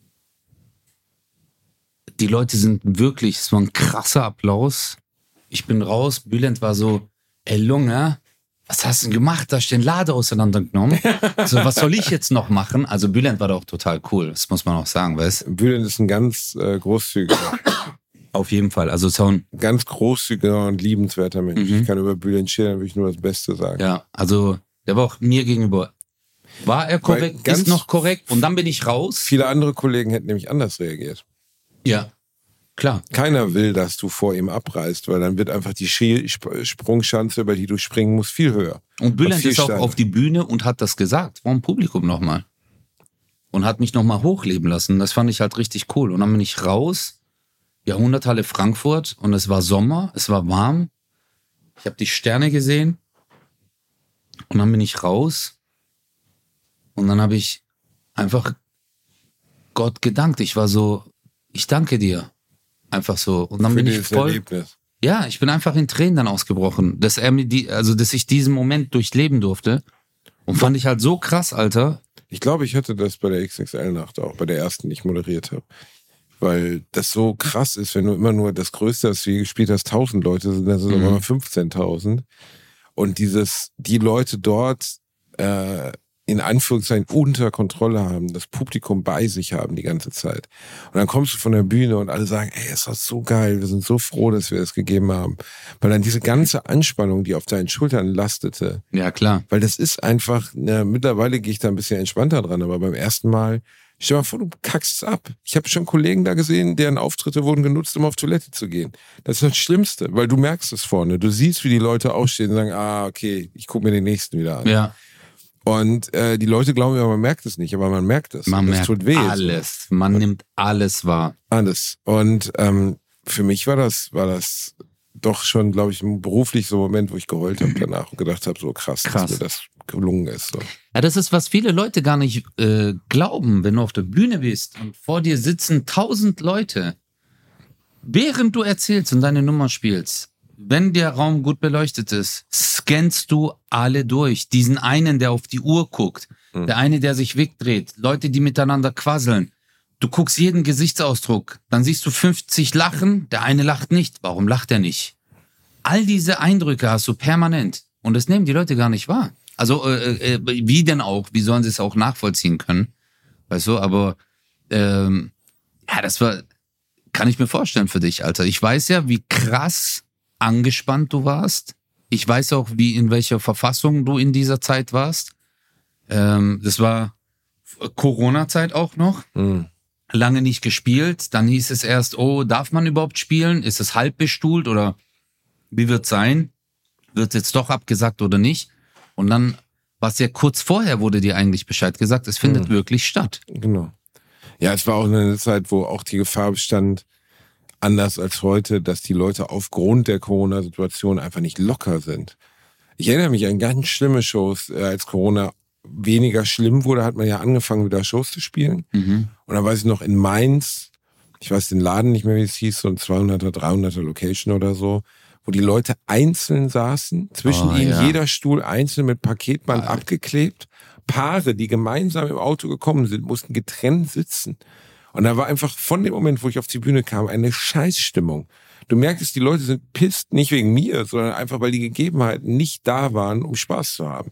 die Leute sind wirklich, es war ein krasser Applaus. Ich bin raus, Bülent war so, ey Lunge, was hast du denn gemacht? Da hast du den Laden auseinandergenommen. So, was soll ich jetzt noch machen? Also Bülent war doch total cool, das muss man auch sagen, weißt du? Bülent ist ein ganz äh, großzügiger. Auf jeden Fall, also so ein ganz großzügiger und liebenswerter Mensch. Mhm. Ich kann über Bülent Ceylan wirklich nur das Beste sagen. Ja, also der war auch mir gegenüber. War er korrekt, ganz ist noch korrekt und dann bin ich raus. Viele andere Kollegen hätten nämlich anders reagiert. Ja. Klar. Keiner will, dass du vor ihm abreißt, weil dann wird einfach die Sprungschanze, über die du springen musst, viel höher. Und Bülent ist auch auf die Bühne und hat das gesagt, vor dem Publikum nochmal. Und hat mich nochmal hochleben lassen. Das fand ich halt richtig cool. Und dann bin ich raus, Jahrhunderthalle Frankfurt, und es war Sommer, es war warm. Ich habe die Sterne gesehen. Und dann bin ich raus. Und dann habe ich einfach Gott gedankt. Ich war so, ich danke dir. Einfach so. Und dann bin ich voll. Erlebnis. Ja, ich bin einfach in Tränen dann ausgebrochen, dass er mir die, also dass ich diesen Moment durchleben durfte. Und fand ich halt so krass, Alter. Ich glaube, ich hatte das bei der X X L-Nacht auch, bei der ersten, die ich moderiert habe. Weil das so krass ist, wenn du immer nur das Größte, das du je gespielt hast, tausend Leute sind, dann sind es mhm. immer fünfzehntausend. Und dieses, die Leute dort äh, in Anführungszeichen unter Kontrolle haben, das Publikum bei sich haben die ganze Zeit. Und dann kommst du von der Bühne und alle sagen, ey, es war so geil, wir sind so froh, dass wir es gegeben haben. Weil dann diese ganze Anspannung, die auf deinen Schultern lastete. Ja, klar. Weil das ist einfach, na, mittlerweile gehe ich da ein bisschen entspannter dran, aber beim ersten Mal, stell dir mal vor, du kackst es ab. Ich habe schon Kollegen da gesehen, deren Auftritte wurden genutzt, um auf Toilette zu gehen. Das ist das Schlimmste, weil du merkst es vorne. Du siehst, wie die Leute aufstehen und sagen, ah, okay, ich gucke mir den nächsten wieder an. Ja. Und äh, die Leute glauben ja, man merkt es nicht, aber man merkt es. Man das merkt tut weh. Alles. Man und nimmt alles wahr. Alles. Und ähm, für mich war das, war das doch schon, glaube ich, ein beruflich so ein Moment, wo ich geheult habe danach und gedacht habe, so krass, krass, dass mir das gelungen ist. So. Ja, das ist, was viele Leute gar nicht äh, glauben, wenn du auf der Bühne bist und vor dir sitzen tausend Leute. Während du erzählst und deine Nummer spielst, wenn der Raum gut beleuchtet ist, scannst du alle durch. Diesen einen, der auf die Uhr guckt, mhm. der eine, der sich wegdreht, Leute, die miteinander quasseln. Du guckst jeden Gesichtsausdruck, dann siehst du fünfzig lachen, der eine lacht nicht. Warum lacht er nicht? All diese Eindrücke hast du permanent und das nehmen die Leute gar nicht wahr. Also äh, äh, wie denn auch? Wie sollen sie es auch nachvollziehen können? Weißt du, aber ähm, ja, das war, kann ich mir vorstellen für dich, Alter. Ich weiß ja, wie krass angespannt du warst. Ich weiß auch, wie in welcher Verfassung du in dieser Zeit warst. Ähm, das war Corona-Zeit auch noch. Mhm. Lange nicht gespielt. Dann hieß es erst, oh, darf man überhaupt spielen? Ist es halb bestuhlt oder wie wird es sein? Wird es jetzt doch abgesagt oder nicht? Und dann, was ja kurz vorher wurde dir eigentlich Bescheid gesagt, es findet mhm. wirklich statt. Genau. Ja, es war auch eine Zeit, wo auch die Gefahr bestand, anders als heute, dass die Leute aufgrund der Corona-Situation einfach nicht locker sind. Ich erinnere mich an ganz schlimme Shows, als Corona weniger schlimm wurde, hat man ja angefangen, wieder Shows zu spielen. Mhm. Und dann weiß ich noch, in Mainz, ich weiß den Laden nicht mehr, wie es hieß, so ein zweihunderter, dreihunderter Location oder so, wo die Leute einzeln saßen, zwischen oh, ihnen ja. jeder Stuhl einzeln mit Paketband Alter. abgeklebt. Paare, die gemeinsam im Auto gekommen sind, mussten getrennt sitzen. Und da war einfach von dem Moment, wo ich auf die Bühne kam, eine Scheißstimmung. Du merkst, die Leute sind pisst, nicht wegen mir, sondern einfach, weil die Gegebenheiten nicht da waren, um Spaß zu haben.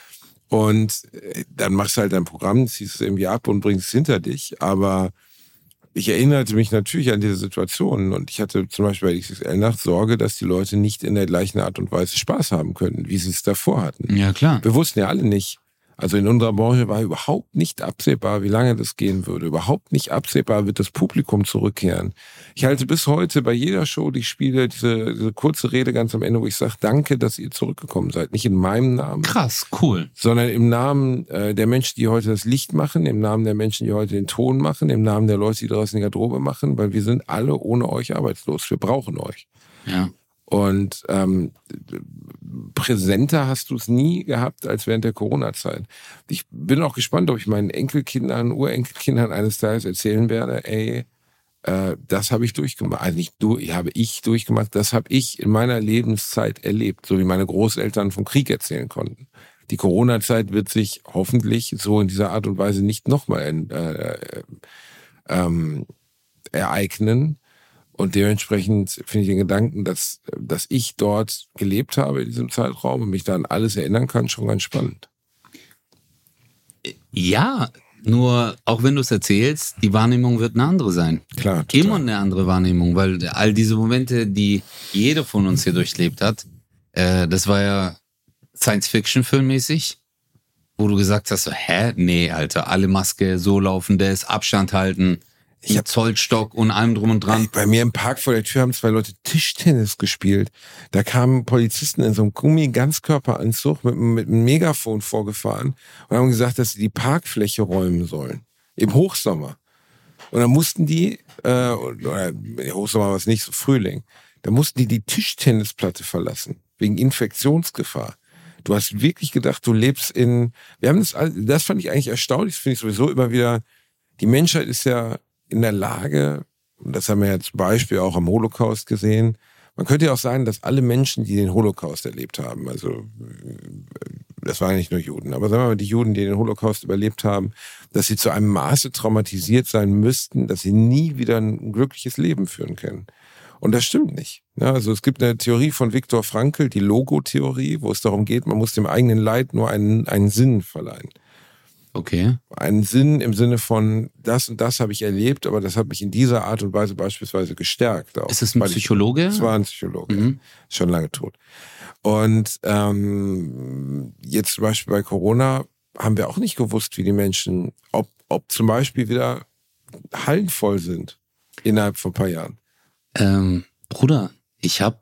Und dann machst du halt dein Programm, ziehst es irgendwie ab und bringst es hinter dich. Aber ich erinnerte mich natürlich an diese Situationen. Und ich hatte zum Beispiel bei X X L-Nacht Sorge, dass die Leute nicht in der gleichen Art und Weise Spaß haben könnten, wie sie es davor hatten. Ja, klar. Wir wussten ja alle nicht. Also in unserer Branche war überhaupt nicht absehbar, wie lange das gehen würde. Überhaupt nicht absehbar, wird das Publikum zurückkehren. Ich halte bis heute bei jeder Show, die ich spiele, diese, diese kurze Rede ganz am Ende, wo ich sage, danke, dass ihr zurückgekommen seid. Nicht in meinem Namen. Krass, cool. Sondern im Namen äh, der Menschen, die heute das Licht machen, im Namen der Menschen, die heute den Ton machen, im Namen der Leute, die draußen die Garderobe machen, weil wir sind alle ohne euch arbeitslos. Wir brauchen euch. Ja. Und ähm, präsenter hast du es nie gehabt als während der Corona-Zeit. Ich bin auch gespannt, ob ich meinen Enkelkindern, Urenkelkindern eines Tages erzählen werde, ey, äh, das habe ich durchgemacht. Also nicht du, habe ich durchgemacht, das habe ich in meiner Lebenszeit erlebt, so wie meine Großeltern vom Krieg erzählen konnten. Die Corona-Zeit wird sich hoffentlich so in dieser Art und Weise nicht nochmal äh, ähm, ereignen. Und dementsprechend finde ich den Gedanken, dass, dass ich dort gelebt habe in diesem Zeitraum und mich da an alles erinnern kann, schon ganz spannend. Ja, nur auch wenn du es erzählst, die Wahrnehmung wird eine andere sein. Klar, total. Immer eine andere Wahrnehmung, weil all diese Momente, die jeder von uns hier durchlebt hat, äh, das war ja Science-Fiction-filmmäßig, wo du gesagt hast, so, hä? Nee, Alter, alle Maske, so laufen das, Abstand halten. Ich hab Zollstock und allem drum und dran. Bei mir im Park vor der Tür haben zwei Leute Tischtennis gespielt. Da kamen Polizisten in so einem Gummi-Ganzkörperanzug mit, mit einem Megafon vorgefahren und haben gesagt, dass sie die Parkfläche räumen sollen. Im Hochsommer. Und dann mussten die, äh, oder Hochsommer war es nicht, so Frühling, da mussten die die Tischtennisplatte verlassen. Wegen Infektionsgefahr. Du hast wirklich gedacht, du lebst in, wir haben das, das fand ich eigentlich erstaunlich, das finde ich sowieso immer wieder, die Menschheit ist ja in der Lage, und das haben wir ja zum Beispiel auch am Holocaust gesehen, man könnte ja auch sagen, dass alle Menschen, die den Holocaust erlebt haben, also das waren nicht nur Juden, aber sagen wir mal, die Juden, die den Holocaust überlebt haben, dass sie zu einem Maße traumatisiert sein müssten, dass sie nie wieder ein glückliches Leben führen können. Und das stimmt nicht. Ja, also es gibt eine Theorie von Viktor Frankl, die Logotheorie, wo es darum geht, man muss dem eigenen Leid nur einen, einen Sinn verleihen. Okay. Einen Sinn im Sinne von, das und das habe ich erlebt, aber das hat mich in dieser Art und Weise beispielsweise gestärkt. Auch. Ist es ein Psychologe? Es war ein Psychologe, mhm. Ist schon lange tot. Und ähm, jetzt zum Beispiel bei Corona haben wir auch nicht gewusst, wie die Menschen, ob, ob zum Beispiel wieder Hallen voll sind innerhalb von ein paar Jahren. Ähm, Bruder, ich habe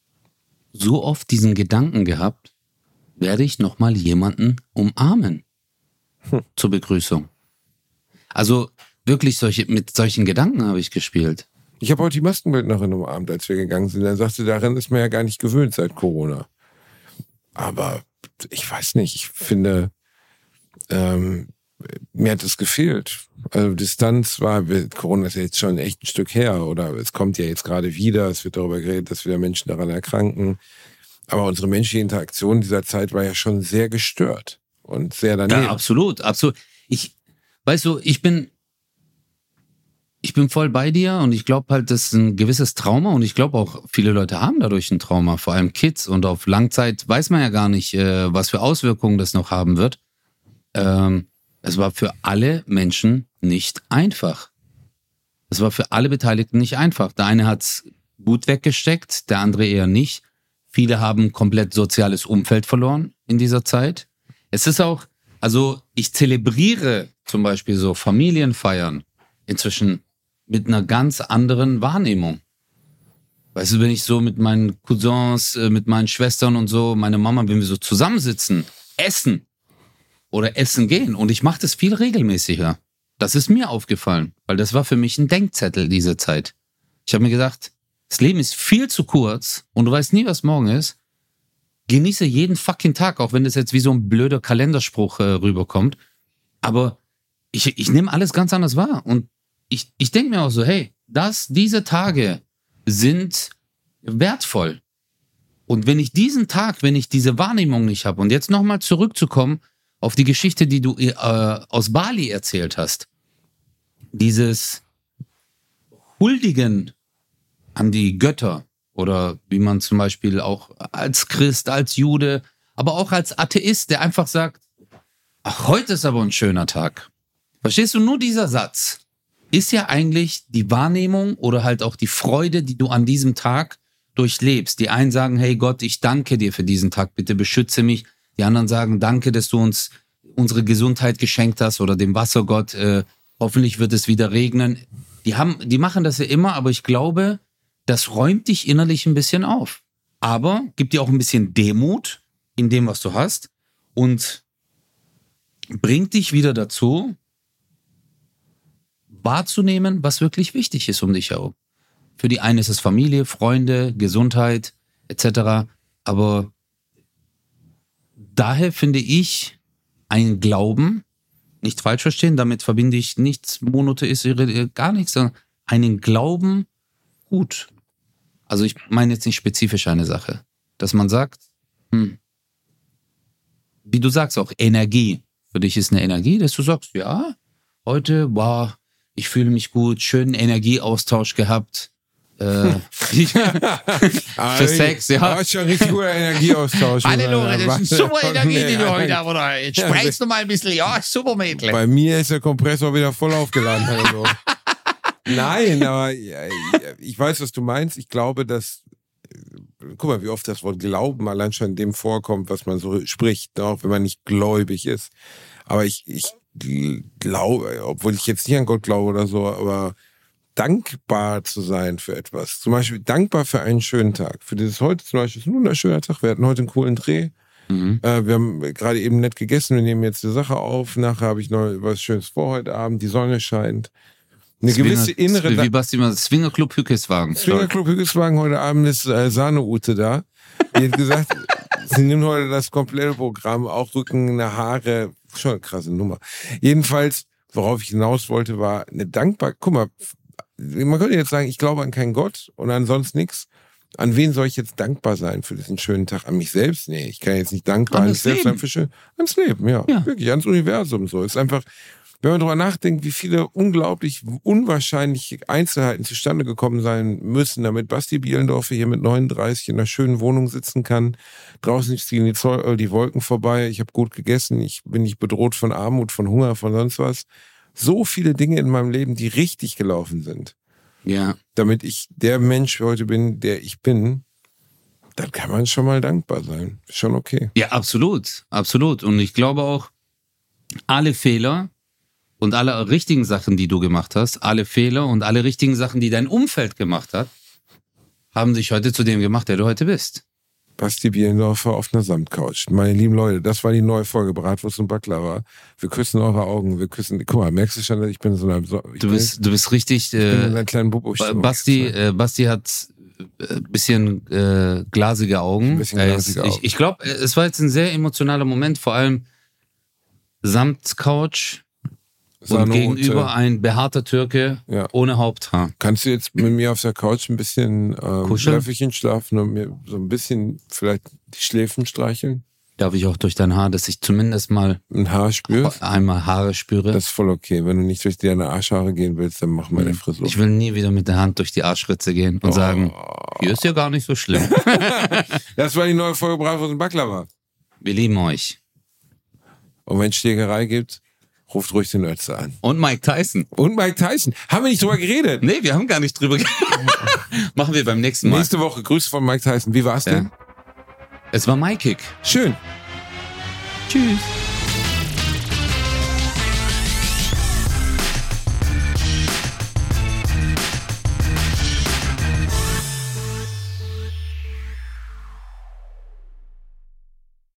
so oft diesen Gedanken gehabt, werde ich nochmal jemanden umarmen? Hm. Zur Begrüßung. Also wirklich solche, mit solchen Gedanken habe ich gespielt. Ich habe heute die Maskenbildnerin umarmt, als wir gegangen sind. Dann sagte, daran ist man ja gar nicht gewöhnt seit Corona. Aber ich weiß nicht, ich finde, ähm, mir hat es gefehlt. Also Distanz war, Corona ist ja jetzt schon echt ein Stück her, oder es kommt ja jetzt gerade wieder, es wird darüber geredet, dass wieder Menschen daran erkranken. Aber unsere menschliche Interaktion in dieser Zeit war ja schon sehr gestört. Und sehr daneben. Ja, absolut, absolut. Ich, weißt du, ich bin, ich bin voll bei dir und ich glaube halt, das ist ein gewisses Trauma und ich glaube auch, viele Leute haben dadurch ein Trauma, vor allem Kids, und auf Langzeit weiß man ja gar nicht, äh, was für Auswirkungen das noch haben wird. Ähm, es war für alle Menschen nicht einfach. Es war für alle Beteiligten nicht einfach. Der eine hat's gut weggesteckt, der andere eher nicht. Viele haben komplett soziales Umfeld verloren in dieser Zeit. Es ist auch, also ich zelebriere zum Beispiel so Familienfeiern inzwischen mit einer ganz anderen Wahrnehmung. Weißt du, wenn ich so mit meinen Cousins, mit meinen Schwestern und so, meine Mama, wenn wir so zusammensitzen, essen oder essen gehen. Und ich mache das viel regelmäßiger. Das ist mir aufgefallen, weil das war für mich ein Denkzettel diese Zeit. Ich habe mir gedacht, das Leben ist viel zu kurz und du weißt nie, was morgen ist. Genieße jeden fucking Tag, auch wenn das jetzt wie so ein blöder Kalenderspruch äh, rüberkommt. Aber ich, ich nehme alles ganz anders wahr. Und ich, ich denke mir auch so, hey, das, diese Tage sind wertvoll. Und wenn ich diesen Tag, wenn ich diese Wahrnehmung nicht habe, und jetzt nochmal zurückzukommen auf die Geschichte, die du äh, aus Bali erzählt hast, dieses Huldigen an die Götter oder wie man zum Beispiel auch als Christ, als Jude, aber auch als Atheist, der einfach sagt, ach, heute ist aber ein schöner Tag. Verstehst du, nur dieser Satz ist ja eigentlich die Wahrnehmung oder halt auch die Freude, die du an diesem Tag durchlebst. Die einen sagen, hey Gott, ich danke dir für diesen Tag, bitte beschütze mich. Die anderen sagen, danke, dass du uns unsere Gesundheit geschenkt hast oder dem Wassergott, äh, hoffentlich wird es wieder regnen. Die haben, die machen das ja immer, aber ich glaube, das räumt dich innerlich ein bisschen auf. Aber gibt dir auch ein bisschen Demut in dem, was du hast und bringt dich wieder dazu, wahrzunehmen, was wirklich wichtig ist um dich herum. Für die einen ist es Familie, Freunde, Gesundheit et cetera. Aber daher finde ich einen Glauben, nicht falsch verstehen, damit verbinde ich nichts Monotheistisches, gar nichts, sondern einen Glauben gut. Also ich meine jetzt nicht spezifisch eine Sache, dass man sagt, hm, wie du sagst auch, Energie. Für dich ist eine Energie, dass du sagst, ja, heute, wow, ich fühle mich gut, schönen Energieaustausch gehabt. Äh, für Sex, ja. Das ist schon ein richtig guter Energieaustausch. Halleluja, das ist eine super Energie, die du heute hast, oder? Jetzt sprichst du mal ein bisschen, ja, super Mädchen. Bei mir ist der Kompressor wieder voll aufgeladen. Also. Nein, aber ich weiß, was du meinst. Ich glaube, dass, guck mal, wie oft das Wort Glauben allein schon in dem vorkommt, was man so spricht, auch wenn man nicht gläubig ist. Aber ich, ich glaube, obwohl ich jetzt nicht an Gott glaube oder so, aber dankbar zu sein für etwas. Zum Beispiel dankbar für einen schönen Tag. Für dieses heute zum Beispiel ist ein wunderschöner Tag. Wir hatten heute einen coolen Dreh. Mhm. Äh, wir haben gerade eben nett gegessen. Wir nehmen jetzt die Sache auf. Nachher habe ich noch was Schönes vor heute Abend. Die Sonne scheint. Eine Swinger, gewisse innere... Wie Basti immer, Swingerclub Hückeswagen. Swingerclub Hückeswagen, heute Abend ist äh, Sahne-Ute da. Die hat gesagt, sie nimmt heute das komplette Programm, auch Rücken, eine Haare. Schon eine krasse Nummer. Jedenfalls, worauf ich hinaus wollte, war eine Dankbarkeit. Guck mal, man könnte jetzt sagen, ich glaube an keinen Gott und an sonst nichts. An wen soll ich jetzt dankbar sein für diesen schönen Tag? An mich selbst? Nee, ich kann jetzt nicht dankbar an mich selbst sein. Für schön, ans Leben, ja, ja. Wirklich, ans Universum. So. Ist einfach, wenn man darüber nachdenkt, wie viele unglaublich unwahrscheinliche Einzelheiten zustande gekommen sein müssen, damit Basti Bielendorfer hier mit neununddreißig in einer schönen Wohnung sitzen kann. Draußen ziehen die, Zoll, die Wolken vorbei. Ich habe gut gegessen. Ich bin nicht bedroht von Armut, von Hunger, von sonst was. So viele Dinge in meinem Leben, die richtig gelaufen sind. Ja. Damit ich der Mensch heute bin, der ich bin, dann kann man schon mal dankbar sein. Schon okay. Ja, absolut. Absolut. Und ich glaube auch, alle Fehler und alle richtigen Sachen, die du gemacht hast, alle Fehler und alle richtigen Sachen, die dein Umfeld gemacht hat, haben dich heute zu dem gemacht, der du heute bist. Basti Bielendorfer auf einer Samtcouch. Meine lieben Leute, das war die neue Folge Bratwurst und Baklava. Wir küssen eure Augen, wir küssen... Guck mal, merkst du schon, dass ich bin so einer... So, du, bist, bin, du bist richtig... Ich äh, bin in einer kleinen Bobo. Basti, äh, Basti hat ein bisschen äh, glasige Augen. Ein bisschen glasige äh, Augen. Ich, ich glaube, es war jetzt ein sehr emotionaler Moment, vor allem Samtcouch und gegenüber ein behaarter Türke ja. ohne Haupthaar. Kannst du jetzt mit mir auf der Couch ein bisschen ähm, Schläferchen schlafen und mir so ein bisschen vielleicht die Schläfen streicheln? Darf ich auch durch dein Haar, dass ich zumindest mal ein Haar spürst? Einmal Haare spüre. Das ist voll okay. Wenn du nicht durch deine Arschhaare gehen willst, dann mach mal eine Frisur. Ich will nie wieder mit der Hand durch die Arschritze gehen und oh. sagen, hier ist ja gar nicht so schlimm. Das war die neue Folge Bratwurst und Baklava. Wir lieben euch. Und wenn es Schlägerei gibt, ruft ruhig den Ötze an. Und Mike Tyson. Und Mike Tyson. Haben wir nicht drüber geredet? Nee, wir haben gar nicht drüber geredet. Machen wir beim nächsten Mal. Nächste Woche Grüße von Mike Tyson. Wie war's denn? Ja. Es war Mike-Kick. Schön. Tschüss.